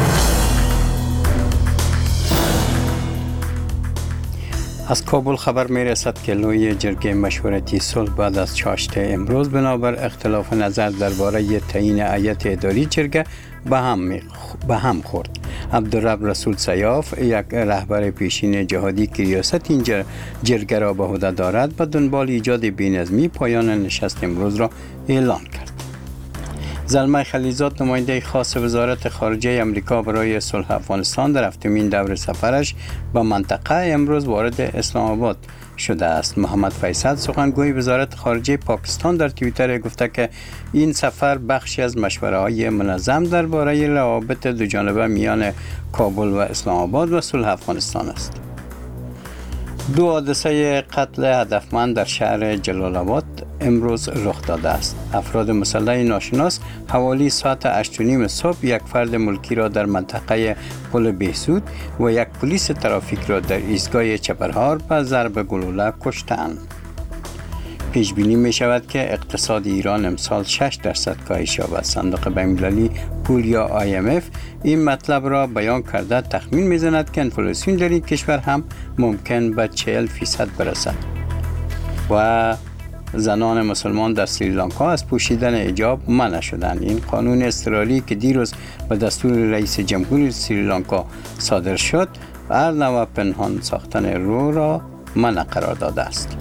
از کابل خبر می رسد که لوی جرگه مشورتی صلح بعد از چاشت امروز بنابر اختلاف نظر درباره تعیین هیئت اداری جرگه به هم خورد. عبدالرب رسول سیاف، یک رهبر پیشین جهادی که ریاست این جرگه را به عهده دارد، به دنبال ایجاد بی‌نظمی پایان نشست امروز را اعلان کرد. زلمه خلیلزاد، نماینده خاص وزارت خارجه امریکا برای صلح افغانستان، در هفتمین دور سفرش به منطقه امروز وارد اسلام آباد شده است. محمد فیصل، سخنگوی وزارت خارجه پاکستان، در توییتر گفته که این سفر بخشی از مشوره‌های منظم درباره روابط دوجانبه میان کابل و اسلام آباد و صلح افغانستان است. 2 حادثه قتل هدفمند در شهر جلال آباد امروز رخ داده است. افراد مسلح ناشناس حوالی ساعت 8:30 صبح یک فرد ملکی را در منطقه پل بهسود و یک پلیس ترافیک را در ایستگاه چپرهار به ضرب گلوله کشتند. پیش بینی می شود که اقتصاد ایران امسال 6% کاهش یابد. صندوق بین‌المللی پول یا IMF این مطلب را بیان کرده تخمین می زند که انفلاسیون در این کشور هم ممکن به 40% برسد. و زنان مسلمان در سریلانکا از پوشیدن حجاب منع شدند. این قانون اضطراری که دیروز به دستور رئیس جمهور سریلانکا صادر شد، هر نوع پنهان ساختن رو را منع قرار داده است.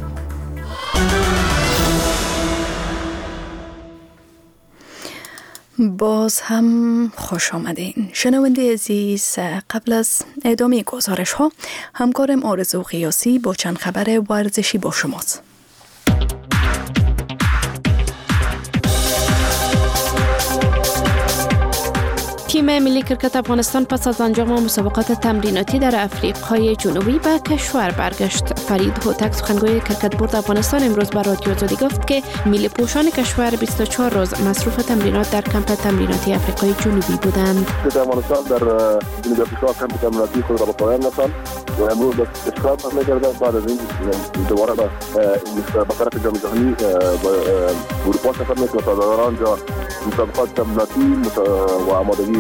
باز هم خوش آمدین شنونده عزیز. قبل از ادامه گزارش ها، همکارم آرزو قیاسی با چند خبر ورزشی با شماست. تیم ملی کرکت افغانستان پس از انجام مسابقات تمریناتی در افریقای جنوبی به کشور برگشت. فرید هوتک، سخنگوی کرکت بورد افغانستان، امروز به رادیو آزادی گفت که ملی پوشان کشور 24 روز مصروف تمرینات در کمپ تمریناتی افریقای جنوبی بودند. افغانستان در جنوب افریقا کمپ تمریناتی خود را به پایان رساند و امروز به اشغال حمله کرده. بعد از این دوباره به طرف جام جهانی به اروپا سفر می‌کنند تا در آنجا مسابقات تمریناتی و آمادگی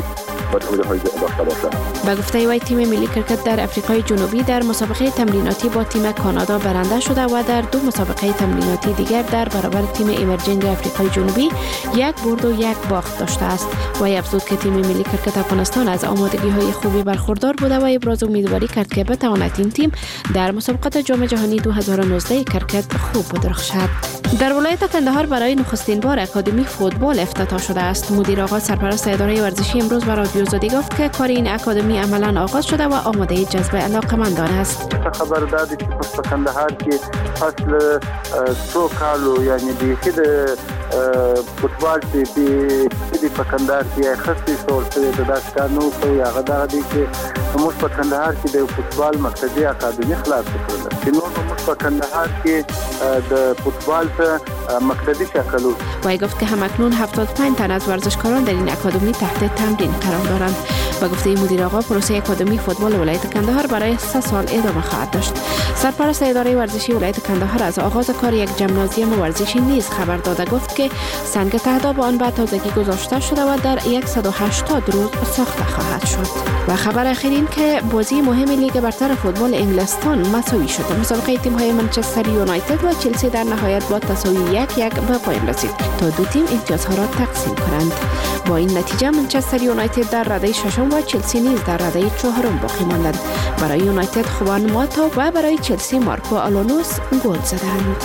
به گفته وی، تیم ملی کرکت در افریقای جنوبی در مسابقه تمریناتی با تیم کانادا برنده شده و در 2 مسابقه تمریناتی دیگر در برابر تیم ایمرجنگ افریقای جنوبی 1 برد و 1 باخت داشته است. وی افزود که تیم ملی کرکت افغانستان از آمادگی‌های خوبی برخوردار بوده و ابراز امیدواری کرد که بتواند این تیم در مسابقات جام جهانی 2019 کرکت خوب بدرخشد. در ولایت کندهار برای نخستین بار اکادمی فوتبال افتتاح شده است. مدیر آغاز سرپرست اداره ورزشی امروز به رادیو آزادی گفت که کار این اکادمی عملاً آغاز شده و آماده جذب علاقه‌مندان است. خبر دادی که پس کندهار کې فصل 100 کالو یعنی بیخي د فوتبال په کندهار کې خاصی صورت د داسکانو څو یا غدا دي چې موږ په کندهار کې د فوتبال مرکزی اکادمی خلاص کړل. چې نو موږ په کندهار کې د فوتبال ته مکتبی شکلو. وی گفت که همکنون 75 تن از ورزشکاران در این اکادمی تحت تمرین قرار دارند. و گفته مدیر آقا، پروسه اکادمی فوتبال ولایت کندهار برای 3 سال ادامه خواهد داشت. سرپرست اداره ورزشی ولایت کندهار از آغاز کار یک ژیمنازیوم ورزشی نیز خبر داده گفت که سنگ تهداب آن به تازگی گذاشته شده و در 180 روز ساخته خواهد شد. و خبر اخیر این که بازی مهم لیگ برتر فوتبال انگلستان مساوی شد. مسابقه تیم‌های منچستر یونایتد و چلسی در نهایت با تساوی 1-1 به پایان رسید تا 2 تیم امتیازها را تقسیم کنند. با این نتیجه منچستر یونایتد در رده ششم و چلسی نیز در رده چهارم باقی ماندند. برای یونایتد خوان ماتا و برای چلسی مارکو آلونوس گل زدند.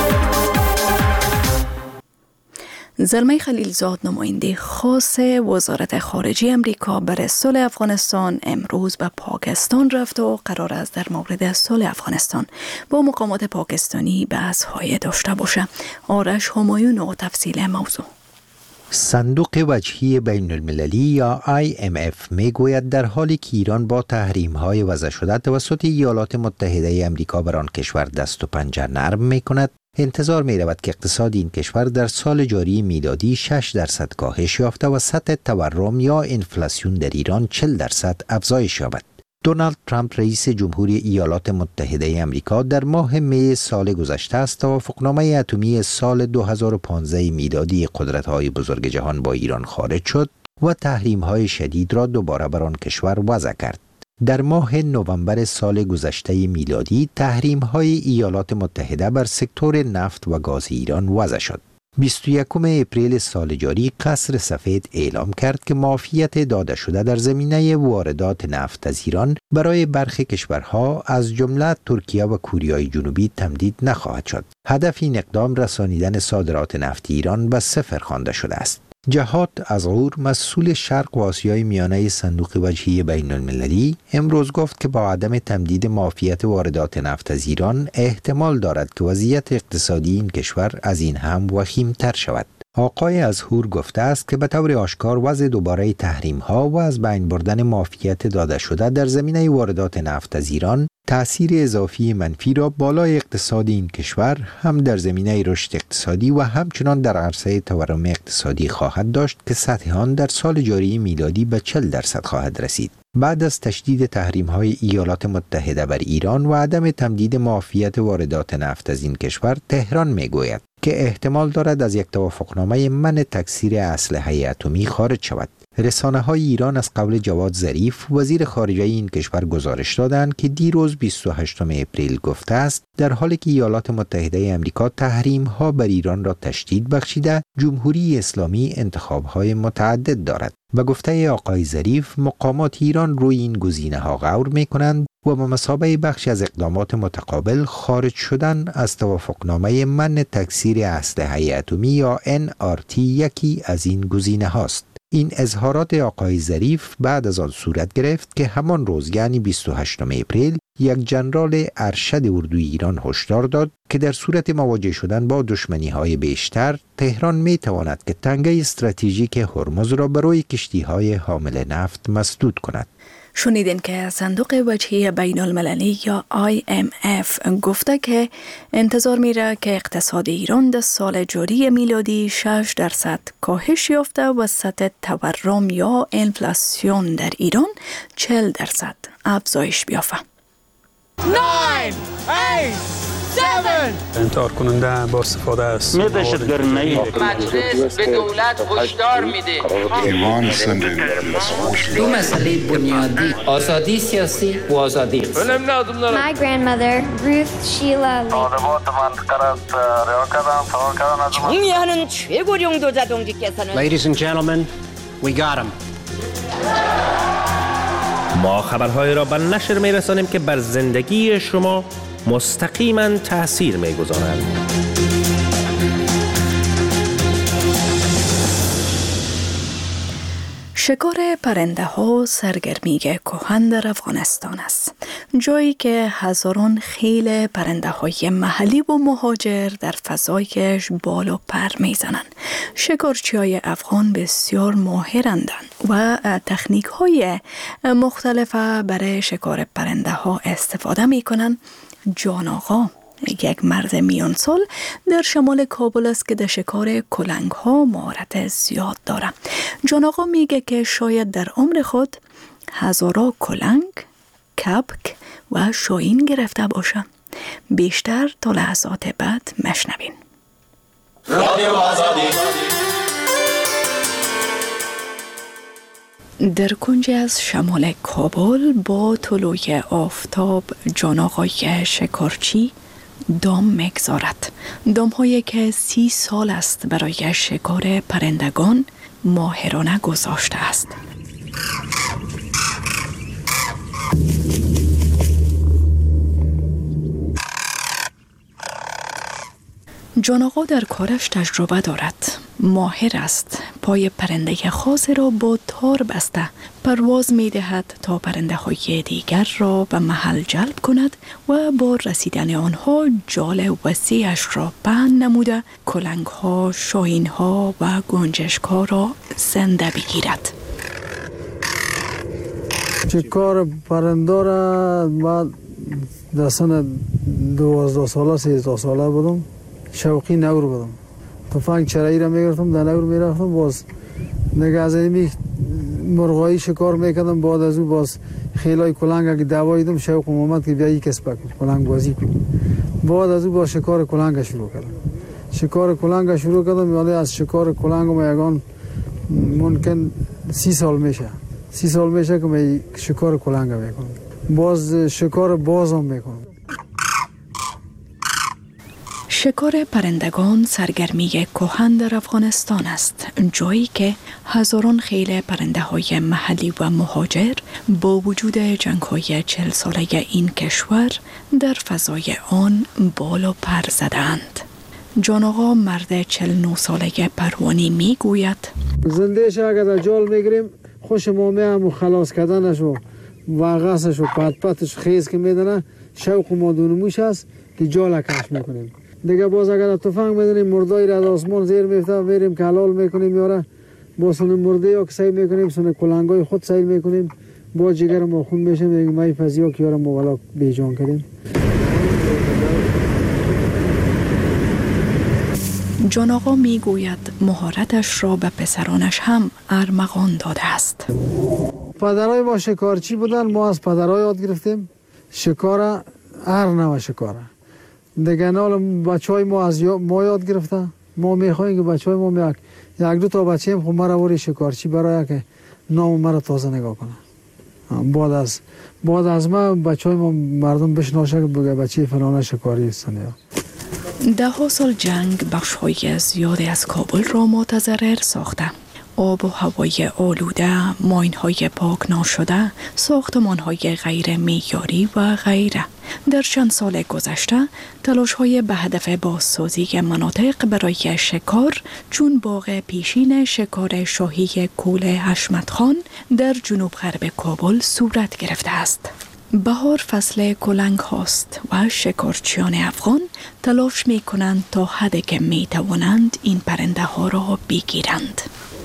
زلمه خلیلزاد، نماینده خاص وزارت خارجه امریکا برای صلح افغانستان، امروز به پاکستان رفت و قرار است در مورد صلح افغانستان با مقامات پاکستانی بحث‌های داشته باشه. آرش همایون و تفصیل موضوع. صندوق وجهی بین المللی یا IMF می گوید در حالی که ایران با تحریم های وضع شده توسط ایالات متحده امریکا بر آن کشور دست و پنجه نرم می کند، انتظار می رود که اقتصاد این کشور در سال جاری میلادی 6% کاهش یافته و سطح تورم یا انفلاسیون در ایران 40% افزایش یابد. دونالد ترامپ رئیس جمهوری ایالات متحده امریکا در ماه می سال گذشته از توافقنامه اتمی سال 2015 میلادی قدرت‌های بزرگ جهان با ایران خارج شد و تحریم‌های شدید را دوباره بر آن کشور وضع کرد. در ماه نوامبر سال گذشته میلادی تحریم‌های ایالات متحده بر سکتور نفت و گاز ایران وضع شد. 21 اپریل سال جاری قصر سفید اعلام کرد که معافیت داده شده در زمینه واردات نفت از ایران برای برخی کشورها از جمله ترکیه و کوریای جنوبی تمدید نخواهد شد. هدف این اقدام رسانیدن صادرات نفت ایران به صفر خوانده شده است. جهاد ازغور مسئول شرق و آسیای میانه صندوق وجهی بین المللی امروز گفت که با عدم تمدید معافیت واردات نفت از ایران احتمال دارد که وضعیت اقتصادی این کشور از این هم وخیم‌تر شود. آقای ازغور گفته است که به طور آشکار وضع دوباره تحریم ها و از بین بردن معافیت داده شده در زمینه واردات نفت از ایران تأثیر اضافی منفی را بالای اقتصاد این کشور هم در زمینه رشد اقتصادی و همچنان در عرصه تورم اقتصادی خواهد داشت که سطح آن در سال جاری میلادی به 40% خواهد رسید. بعد از تشدید تحریم‌های ایالات متحده بر ایران و عدم تمدید معافیت واردات نفت از این کشور، تهران می‌گوید که احتمال دارد از یک توافقنامه منع تکثیر اسلحه اتمی خارج شود. رسانه‌های ایران از قول جواد ظریف وزیر خارجه این کشور گزارش دادند که دیروز 28 اپریل گفته است در حالی که ایالات متحده امریکا تحریم‌ها بر ایران را تشدید بخشیده، جمهوری اسلامی انتخاب‌های متعدد دارد. و گفته آقای ظریف مقامات ایران روی این گزینه‌ها غور می‌کنند و به مثابه بخشی از اقدامات متقابل خارج شدن از توافقنامه منع تکثیر اسلحه اتمی یا NRT یکی از این گزینه‌هاست. این اظهارات آقای ظریف بعد از آن صورت گرفت که همان روز یعنی 28 اپریل یک ژنرال ارشد اردوی ایران هشدار داد که در صورت مواجه شدن با دشمنی‌های بیشتر تهران می‌تواند که تنگه استراتژیک هرمز را برای کشتی‌های حامل نفت مسدود کند. شنیدین که صندوق وجهی بین المللی یا IMF گفته که انتظار میره که اقتصاد ایران در سال جاری میلادی 6% کاهش یافته و سطح تورم یا انفلاسیون در ایران 40% افزایش بیافته. 9 8 7 انتحار کننده با استفاده از دهشتگرانه مجلس به دولت هشدار میده ایمان سنده دو مسئله بنیادی آزادی سیاسی و آزادی My grandmother Ruth Sheila 정의하는 최고령도 자동직께서는 Ladies and gentlemen, we got him. ما خبرهای را به نشر می‌رسانیم که بر زندگی شما مستقیما تأثیر می‌گذارند. شکار پرنده ها سرگرمی کهن در افغانستان است، جایی که هزاران خیل پرنده های محلی و مهاجر در فضایش بال و پر میزنند. شکارچی های افغان بسیار ماهرند و تکنیک های مختلف برای شکار پرنده ها استفاده می کنند. جان آقا یک مرد میان سال در شمال کابل است که در شکار کلنگ ها مهارت زیاد دارد. جان آقا میگه که شاید در عمر خود هزارا کلنگ، کبک و شاهین گرفته باشه. بیشتر تا لحظات بعد مشنوین. در کنج از شمال کابل با طلوع آفتاب جان آقای شکارچی دام میگذارد. دام هایی که 30 سال است برای شکار پرندگان ماهرانه گذاشته است. جان آقا در کارش تجربه دارد. ماهر است. پای پرنده خاص را با تار بسته پرواز می دهد تا پرنده های دیگر را به محل جلب کند و با رسیدن آنها جال وسیعش را پهن نموده کلنگ ها، شاهین ها و گنجشک ها را زنده بگیرد. شکار پرنده را بعد در سن 12 ساله 13 ساله بودم، شوقی نور بودم. تفنگ چرایی را میگرفتم، در نور میرفتم، باز نگه از اینمی مرغایی شکار میکردم. بعد از او باز خیلای کلنگ اگه دواییدم شوق اومد که بیا یک کس بکن کلنگ بازی کن. بعد از او با شکار کلنگ شروع کردم. شکار کلنگ شروع کردم، یعنی از شکار کلنگ ما یگان ممکن 30 سال میشه. 30 سال میشه که من شکار کلنگ میکنم. باز شکار باز هم میکنم. شکار پرندگان سرگرمی کهن در افغانستان است، جایی که هزاران خیل پرنده های محلی و مهاجر با وجود جنگ های 40 ساله این کشور در فضای آن بال و پر زدند. جان آقا مرد 49 ساله پروانی می گوید زندهش اگر در جال میگیریم خوش مامه هم خلاص کردنش و وغسش و پتش خیز که میدنه شوق ما دونموش است که جال کش میکنیم. دیگه باز اگر تفنگ میدنیم مردای را از آسمان زیر میفته میریم که حلال میکنیم یاره با سن مرده یا که سیل میکنیم سن کلنگای خود سیل میکنیم با جگر ما خون میشه میگیم مای فضیا که یاره مولا بیجان کردیم. جان آقا می گوید مهارتش را به پسرانش هم ارمغان داده است. پدرای ما شکارچی بودن، ما از پدرای یاد گرفتیم شکار هر نوع شکاره. دیگه نال بچهای ما از ما یاد گرفته. ما میخوایم که بچهای ما یک دو تا بچه هم خود مرا وری شکارچی برای که نام مرا تازه نگاه کنه. بعد از ما بچهای ما مردم بشناشه که بگه بچه فلانه شکاری هستن. 10 سال جنگ بخش‌های زیادی از کابل را متضرر ساخته. آب و هوای آلوده، ماین‌های پاک ناشده، ساختمان‌های غیر معیاری و غیره. در چند سال گذشته تلاش‌های به هدف بازسازی مناطق برای شکار چون باغ پیشین شکار شاهی کول حشمت خان در جنوب غرب کابل صورت گرفته است. بهار فصل کلنگ هاست و شکارچیان افغان تلاش می کنند تا حدی که می توانند این پرنده ها را بگیرند.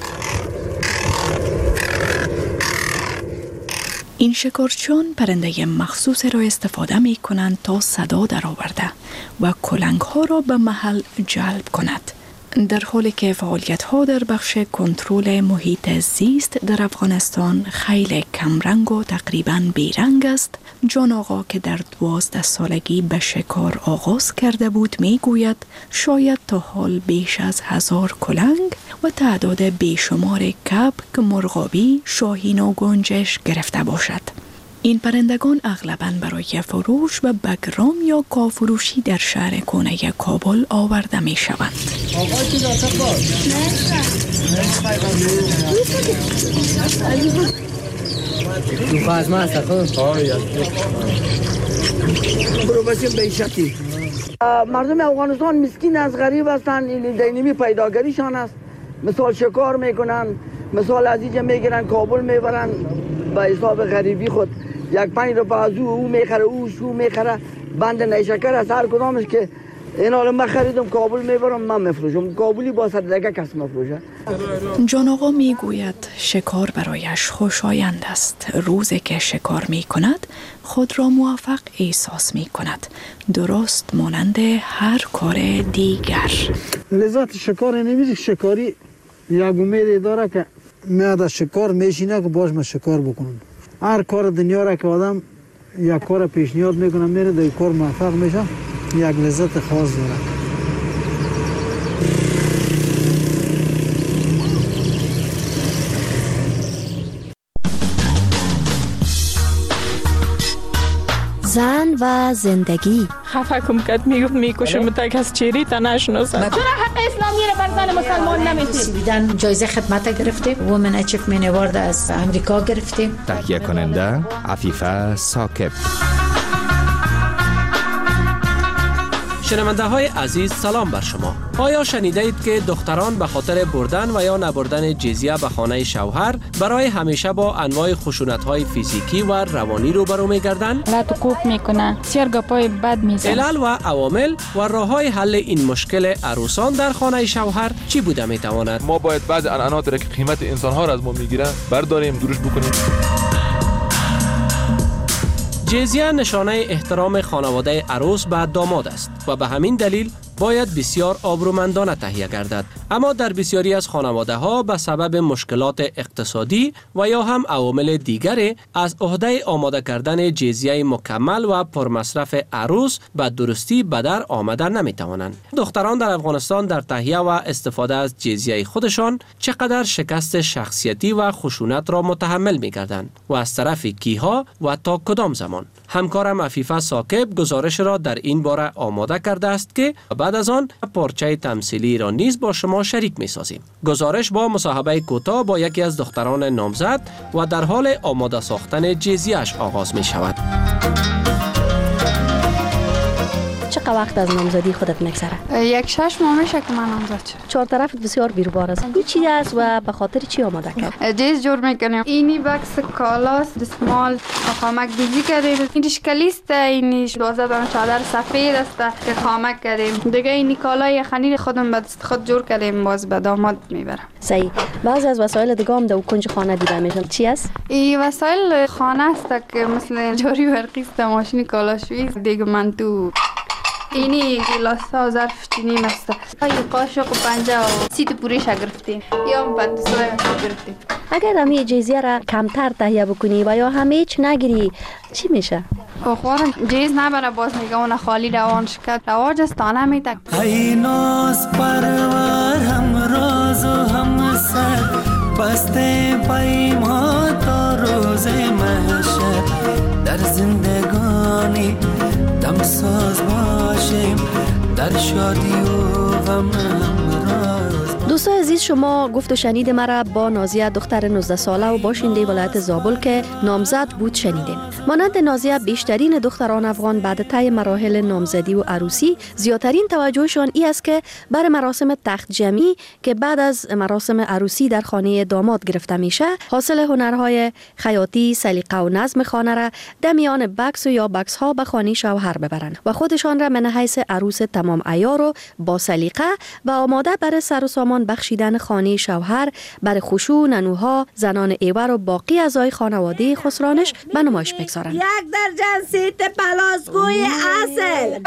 این شکارچیان پرنده مخصوص را استفاده می کنند تا صدا درآورده و کلنگ ها را به محل جلب کند. در حالی که فعالیت ها در بخش کنترل محیط زیست در افغانستان خیلی کمرنگ و تقریباً بیرنگ است، جان آقا که در 12 سالگی به شکار آغاز کرده بود می گوید شاید تا حال بیش از 1000 کلنگ و تعداد بیشمار کبک، مرغابی، شاهین و گنجش گرفته باشد. این پرندگان اغلباً برای فروش و بگرام یا کافروشی در شهر کونه کابل آورده می شوند. مردم افغانستان مسکین از غریب هستند، این دینمی پیداگریشان است. مثال شکار میکنن، مثال از اینجا میگیرن کابل میبرن به حساب غریبی خود. یک 5 روپیه از او میخره، او شو میخره، بند نیشکر از هر کدامش که این حالا من خریدم کابل میبرم من میفروشم، کابلی با سر دیگه کس میفروشه. جان آقا میگوید شکار برایش خوشایند است. روزی که شکار میکند خود را موفق احساس میکند، درست مانند هر کار دیگر. لذت شکار نمیشه. شکاری یک امید داره که میاد از شکار میشینه که باش من شکار بکنم. هر کار دنیا را که آدم یک کار پیشنهاد میکنه میره در کار موفق میشه، یک لذت خاص داره. زن و زندگی. خفه کم کد میگفت میکشم تا کس چیری تا نشناسم. چرا حق اسلامی را بر زن مسلمان نمیدید؟ دیدن جایزه خدمت گرفتیم، وومن اچیومنت اوارد از امریکا گرفتیم. تهیه کننده عفیفه ثاقب. شنونده های عزیز سلام بر شما. آیا شنیده اید که دختران به خاطر بردن و یا نبردن جزیه به خانه شوهر برای همیشه با انواع خشونت های فیزیکی و روانی روبرو می‌گردند؟ لطوکوب میکنه، بسیار گپای بد میزنه. علل و عوامل و راه‌های حل این مشکل عروسان در خانه شوهر چی بوده میتواند؟ ما باید بعض عنعنات را که قیمت انسان‌ها را از ما میگیرن برداریم، دورش بکنیم. جزیه نشانه احترام خانواده عروس به داماد است و به همین دلیل باید بسیار آبرومندانه تهیه گردد. اما در بسیاری از خانواده ها به سبب مشکلات اقتصادی و یا هم عوامل دیگری از عهده آماده کردن جزیه مکمل و پرمصرف عروس به درستی به در آمده نمیتوانند. دختران در افغانستان در تهیه و استفاده از جزیه خودشان چقدر شکست شخصیتی و خشونت را متحمل می‌گردند و از طرف کیها و تا کدام زمان. همکارم عفیفه ثاقب گزارش را در این باره آماده کرده است که بعد از آن پارچه تمثیلی را نیز با شما شریک می سازیم. گزارش با مصاحبه کوتاه با یکی از دختران نامزد و در حال آماده ساختن جزیه‌اش آغاز می شود. چقدر وقت از نامزدی خودت میگذره؟ 6 ماه میشه که من نامزد شدم. چهار طرف بسیار بیروبار است. این چی است و به خاطر چی آماده کرد؟ جیز جور میکنیم. اینی بکس کالاست، دستمال، خامک دوزی کردیم. این اشکالیست، اینی 12 دانه چادر سفید است که خامک کردیم. دیگه اینی کالای خنی خودم به دست خود جور کردیم، باز به داماد میبرم. صحیح. بعضی از وسایل دیگه هم در کنج خانه دیده میشن. چی است؟ این وسایل خانه است که مثل جاری برقی است، ماشین کالاشویی دیگه من تو اینی گلاسا و ظرف چینی است. این قاشق و پنجه و سیت پوریش گرفتیم یا بعد سوی گرفتیم. اگر همی جزیه را کمتر تهیه بکنی و یا همه هیچ نگیری چی میشه؟ بخورم جیز نبره، باز میگه اون خالی روان شکد رواج است تا نمیتک. ای ناز پرور هم راز و هم سر بسته پیما تا روز محشر در زندگانی دم ساز باشیم در شادی و غم همراز. دوستان عزیز، شما گفت و شنید مرا با نازیه دختر 19 ساله و باشنده ولایت زابل که نامزد بود شنیدیم. مانند نازیه بیشترین دختران افغان بعد طی مراحل نامزدی و عروسی زیادترین توجهشان ای است که بر مراسم تخت جمعی که بعد از مراسم عروسی در خانه داماد گرفته میشه حاصل هنرهای خیاطی، سلیقه و نظم خانه را در میان بکس و یا بکس ها به خانه شوهر ببرند و خودشان را من حیث عروس تمام عیار و با سلیقه و آماده برای سر و سامان بخشیدن خانه شوهر بر خشوع، ننوها، زنان ایور و باقی اعضای خانواده خسرانش به نمایش بگذارند. یک درجن سیت پلاسگوی اصل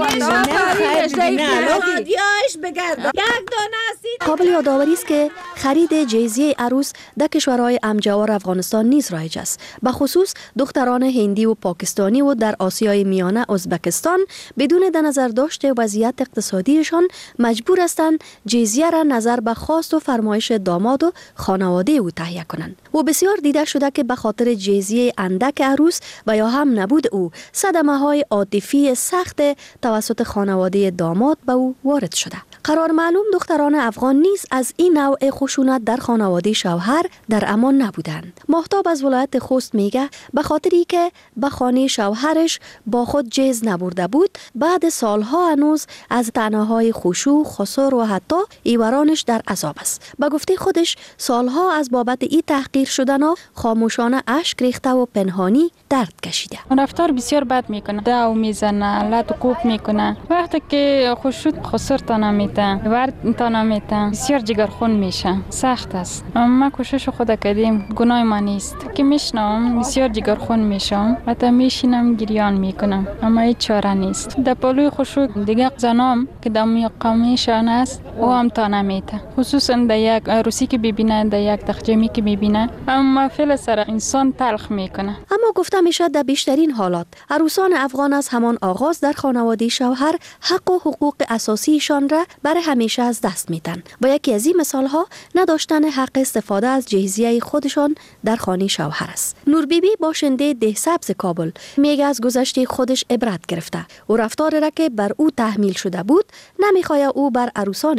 قابل یادآوری است که خرید جزیه عروس در کشورهای همجوار افغانستان نیز رایج است. به خصوص دختران هندی و پاکستانی و در آسیای میانه ازبکستان بدون در نظر داشت وضعیت اقتصادیشان مجبور هستند جزیه را نظر به خواست و فرمایش داماد و خانواده او تهیه کنند. و بسیار دیده شده که به خاطر جزیه اندک عروس و یا هم نبود او صدمه های عاطفی سخت توسط خانواده داماد به او وارد شده. قرار معلوم دختران افغان نیز از این نوع خشونت در خانواده شوهر در امان نبودند. ماهتاب از ولایت خوست میگه به خاطری که به خانه شوهرش با خود جز نبرده بود بعد سالها هنوز از طعنه‌های خشوع، خسار و حتی ایورانش در عذاب است. به گفته خودش سالها از بابت این تحقیر شدن ها خاموشانه اشک ریخته و پنهانی درد کشیده. رفتار بسیار بد میکنه، داو میزنه، لطوکوب میکنه. وقتی که خشوع خسر تا نمیده، ورد تا نمیده، بسیار جگرخون میشه، سخت است. ما کوشش خود کردیم، گناه ما نیست. که میشنم بسیار جگرخون میشم، حتی میشینم گریان میکنم، اما هیچ چاره نیست. در پلوی خشوع دیگه زنام که در قومیشان است او هم تا نمیده، خصوصا در یک عروسی که ببینه، در یک تخجمی که ببینه، اما فعل سر انسان تلخ میکنه. اما گفته میشد در بیشترین حالات عروسان افغان از همان آغاز در خانواده شوهر حق و حقوق اساسیشان را برای همیشه از دست میدن. با یکی از این مثال ها نداشتن حق استفاده از جهیزیه خودشان در خانه شوهر است. نور بیبی باشنده ده سبز کابل میگه از گذشته خودش عبرت گرفته و رفتار را که بر او تحمیل شده بود نمیخواد او بر عروسانش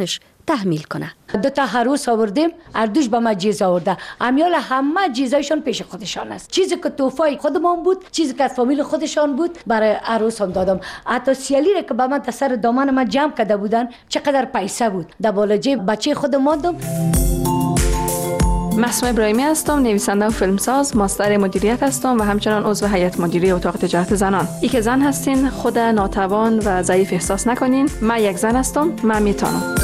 تحمیل کنه. دو تا عروس آوردیم، اردوش به ما جیز آورده. امیال همه جیزایشون پیش خودشان است. چیزی که توفای خودمون بود، چیزی که از فامیل خودشان بود، برای عروس هم دادم. حتی سیالی را که به من سر دامن ما جمع کرده بودن، چقدر پیسه بود. در بالا جیب بچه خودم ماندم. معصومه ابراهیمی هستم، نویسنده و فیلمساز، ماستر مدیریت هستم و همچنان عضو هیئت مدیره اتاق تجارت زنان. ای که زن هستین خود ناتوان و ضعیف احساس نکنین. من یک زن هستم، من میتونم.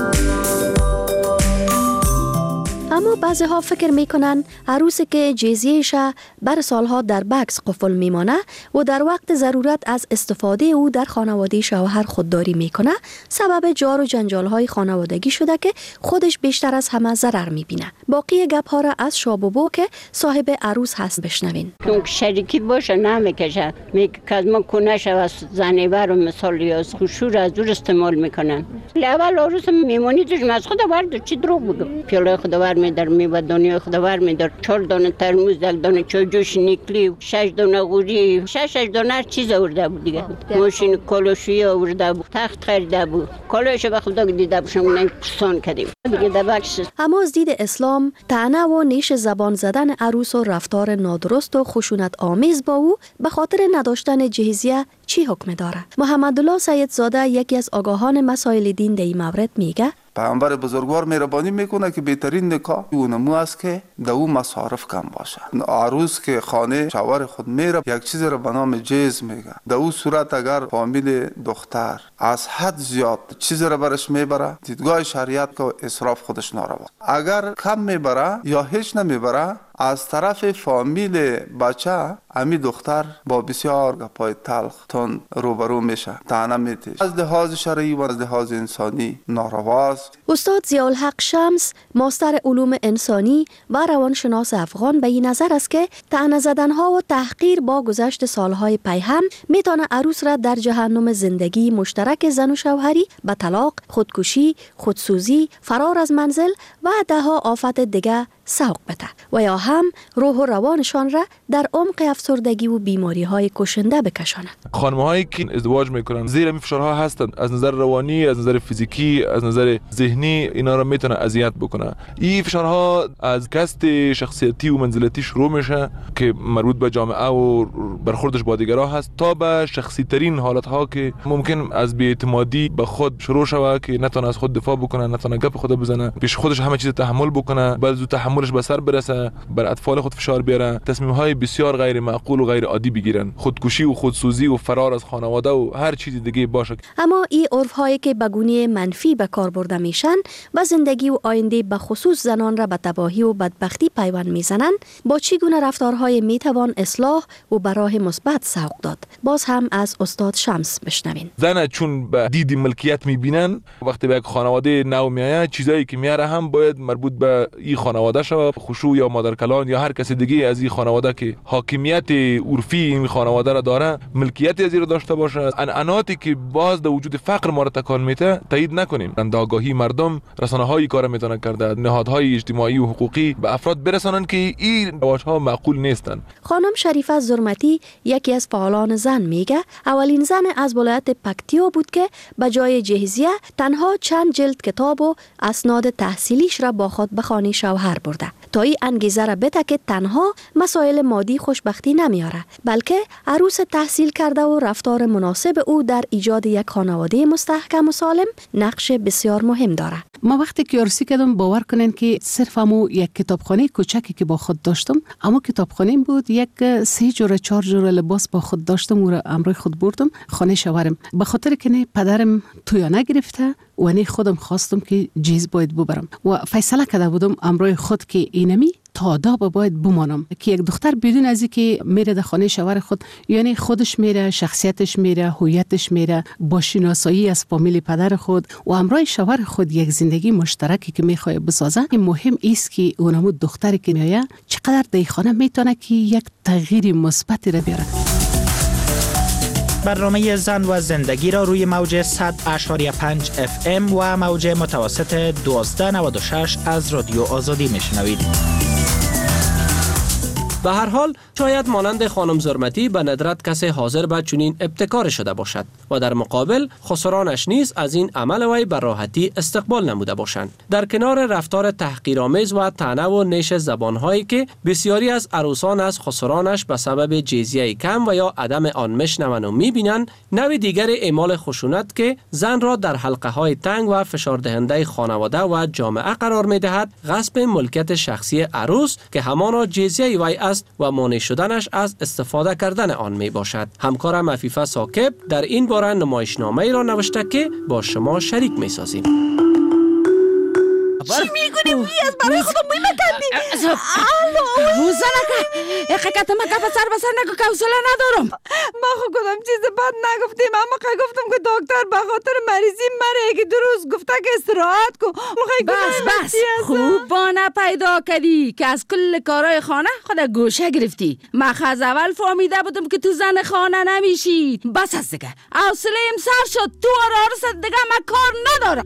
اما بعضی ها فکر میکنن عروسی که جزیه‌اش بر سالها در بکس قفل میمانه و در وقت ضرورت از استفاده او در خانواده شوهر خودداری میکنه سبب جار و جنجال های خانوادگی شده که خودش بیشتر از همه ضرر میبینه. باقی گپ ها را از شابوبو که صاحب عروس هست بشنوین. اون شریکی باشه نمیکشه، میگه که از ما کنه شو زنیبر و مثال یا خشور از دور استعمال میکنن. اول عروس میمونی توش از خداوند چی دروغ بگم، پیاله خداوند در میوه دنیا خداوند میدار 4 دانه ترموز، 1 دانه چای جوش نیکلی، 6 دانه غوری، 6 دانه هر چیز آورده بود دیگه. ماشین کالاشویی آورده بود، تخت خریده بود. کالایش به خدا دیده باشم نه پسان کردیم دیگه در بکس. اما از دید اسلام طعنه و نیش زبان زدن عروس و رفتار نادرست و خشونت آمیز با او به خاطر نداشتن جهیزیه چی حکم داره؟ محمدالله سیدزاده یکی از آگاهان مسائل دین در این مورد میگه پیامبر بزرگوار مهربانی میکنه که بهترین نکاح اونمو است که در اون مصارف کم باشه. عروس که خانه شوهر خود میره یک چیزی رو به نام جیز میگه. در اون صورت اگر فامیل دختر از حد زیاد چیزی رو برش میبره، دیدگاه شریعت که اسراف خودش ناروا. اگر کم میبره یا هیچ نمیبره، از طرف فامیل بچه امی دختر با بسیار گپای تلخ تون روبرو میشه، طعنه میده. از لحاظ شرعی و از لحاظ انسانی نارواست. استاد ضیاءالحق شمس ماستر علوم انسانی و روانشناس افغان به این نظر است که طعنه زدنها و تحقیر با گذشت سالهای پی هم میتونه عروس را در جهنم زندگی مشترک زن و شوهری به طلاق، خودکشی، خودسوزی، فرار از منزل و دهها آفت دیگه سوق بده و یا هم روح و روانشان را در عمق افسردگی و بیماری های کشنده بکشاند. خانم هایی که ازدواج میکنن زیر این فشارها هستند، از نظر روانی، از نظر فیزیکی، از نظر ذهنی اینا را میتونه اذیت بکنه. این فشارها از کست شخصیتی و منزلتی شروع میشه که مربوط به جامعه و برخوردش با دیگران هست تا به شخصی ترین حالت ها که ممکن از بی‌اعتمادی به خود شروع شود که نتونه از خود دفاع بکنه، نتونه گپ خود بزنه، پیش خودش همه چیز تحمل بکنه، بعد زود تحملش به سر برسه، بر اطفال خود فشار بیاره، تصمیم های بسیار غیر معقول و غیر عادی بگیرن، خودکشی و خودسوزی و فرار از خانواده و هر چیز دیگه باشه. اما این عرف هایی که به گونه منفی به کار برده میشن و زندگی و آینده به خصوص زنان را به تباهی و بدبختی پیوند میزنن، با چی گونه رفتارهای میتوان اصلاح و به راه مثبت سوق داد؟ باز هم از استاد شمس بشنوین. زن چون به دید ملکیت میبینن، وقتی به یک خانواده نو میآید، چیزایی که میاره هم باید مربوط به این خانواده شود، خشوع یا مادرکلان یا هر کسی دیگه از این خانواده که حاکمیت عرفی این خانواده را داره، ملکیت از این را داشته باشه. انعناتی که باز در وجود فقر ما را تکان میده تایید نکنیم. آگاهی مردم، رسانه‌های کار میتونه کرده، نهادهای اجتماعی و حقوقی به افراد برسانن که این رواج‌ها معقول نیستن. خانم شریفه زرمتی یکی از فعالان زن میگه اولین زن از ولایت پکتیا بود که به جای جهیزیه تنها چند جلد کتاب و اسناد تحصیلیش را با خود به خانه شوهر برده تا این انگیزه را بده که تنها مسائل مادی خوشبختی نمیاره، بلکه عروس تحصیل کرده و رفتار مناسب او در ایجاد یک خانواده مستحکم و سالم نقش بسیار مهم داره. ما وقتی که عروسی کردم باور کنین که صرف همو یک کتابخانه کوچکی که با خود داشتم، اما کتابخانه بود، یک 3 جور 4 جور لباس با خود داشتم و امروی خود بردم خانه شوهرم، به خاطر که نه پدرم تویا نگرفته و نه خودم خواستم که جیز باید ببرم و فیصله کرده بودم امروی خود که اینمی تا آداب باید بمانم که یک دختر بدون از اینکه میره در خانه شوهر خود، یعنی خودش میره، شخصیتش میره، هویتش میره، با شناسایی از فامیل پدر خود و امروی شوهر خود یک زندگی مشترکی که میخواد بسازه، این مهم است که اونمو دختری که میایه چقدر در خانه میتونه که یک تغییر مثبتی را بیاره. برنامه زن و زندگی را روی موج 100.5 FM و موج متوسط 1296 از رادیو آزادی میشنوید. به هر حال شاید مانند خانم زرمتی به ندرت کسی حاضر به چنین ابتکار شده باشد و در مقابل خسرانش نیز از این عمل وی به راحتی استقبال نموده باشند. در کنار رفتار تحقیرآمیز و طعنه و نیش زبانهایی که بسیاری از عروسان از خسرانش به سبب جزیه کم و یا عدم آن میشنوند و میبینند، نوع دیگر اعمال خشونت که زن را در حلقه های تنگ و فشار دهنده خانواده و جامعه قرار میدهد، غصب ملکیت شخصی عروس که همانا جزیه وی است و مانع شدنش از استفاده کردن آن می باشد. همکارم عفیفه ثاقب در این باره نمایشنامه‌ای را نوشته که با شما شریک می سازیم. چی میگونی؟ از برای خودم میمکندی؟ حوصله که حقیقت ما کف سر بسر نگو که حوصله ندارم. ما خود کدام چیز بد نگفتیم، اما گفتم که دکتر به خاطر مریضی مره یکی دو روز گفته که استراحت کو. بس خوب بانه پیدا کردی که از کل کارهای خانه خود گوشه گرفتی. من از اول فهمیده بودم که تو زن خانه نمیشی. بس از دیگه حوصله‌ام سر شد، تو عروس دیگه من کار ندارم.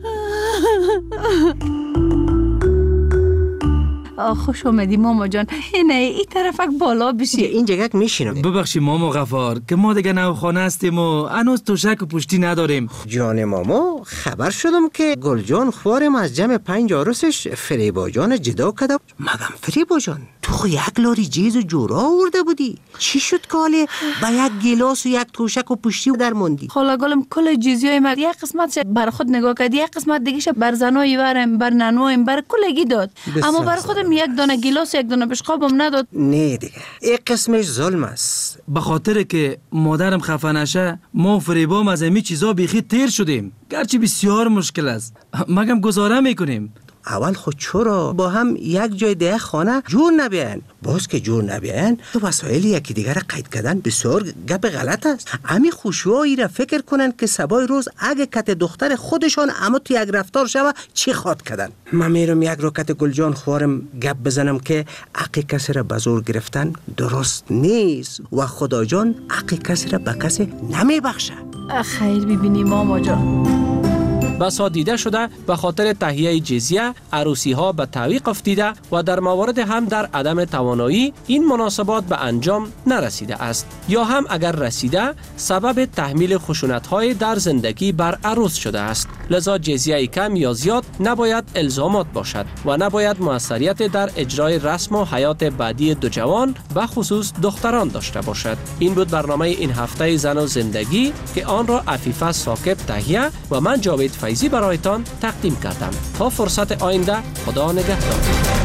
خوش اومدی ماما جان. اینه این طرفک بالا بشی. این جگک میشینم. ببخشی ماما غفار که ما دیگه نو خانه هستیم و هنوز توشک و پشتی نداریم. جان ماما خبر شدم که گلجان خوارم از جمع 5 عروسش فریبا جان جدا کده. مگم فریبا جان تو خو یک لاری جیز و جورا آورده بودی؟ چی شد که حاله با یک گلاس و یک توشک و پشتی در موندی؟ خاله گلم کل جیزیای من یک قسمتش بر خود نگاه کرد، یک قسمت دیگهش بر زنای ورم، بر ننوایم، بر کلگی داد. اما بر خودم یک دانه گلاس یک دانه بشقابم نداد. نه دیگه این قسمش ظلم است. به خاطر که مادرم خفه نشه ما فریبام از امی چیزا بیخی تیر شدیم، گرچه بسیار مشکل است، مگم گزاره میکنیم. اول خود چرا با هم یک جای ده خانه جور نبیان؟ باز که جور نبیان تو وسایل یکی دیگر قید کردن بسیار گپ غلط است. امی خوشوایی را فکر کنن که سبای روز اگه کت دختر خودشان اما تو یک رفتار شوه چی خواد کردن. من میرم یک روکت گلجان خوارم گپ بزنم که حق کسی را به زور گرفتن درست نیست و خدا جان حق کسی را به کسی نمیبخشه. خیر ببینی ماما جان. بسا دیده شده به خاطر تهیه جزیه عروسی ها به تعویق افتیده و در موارد هم در عدم توانایی این مناسبات به انجام نرسیده است، یا هم اگر رسیده سبب تحمیل خشونت های در زندگی بر عروس شده است. لذا جزیه کم یا زیاد نباید الزامات باشد و نباید موثریت در اجرای رسم و حیات بعدی دو جوان به خصوص دختران داشته باشد. این بود برنامه این هفته زن و زندگی که آن را عفیفه ثاقب تهیه و من جاوید فیضی برایتان تقدیم کردم. تا فرصت آینده، خدا نگهدار.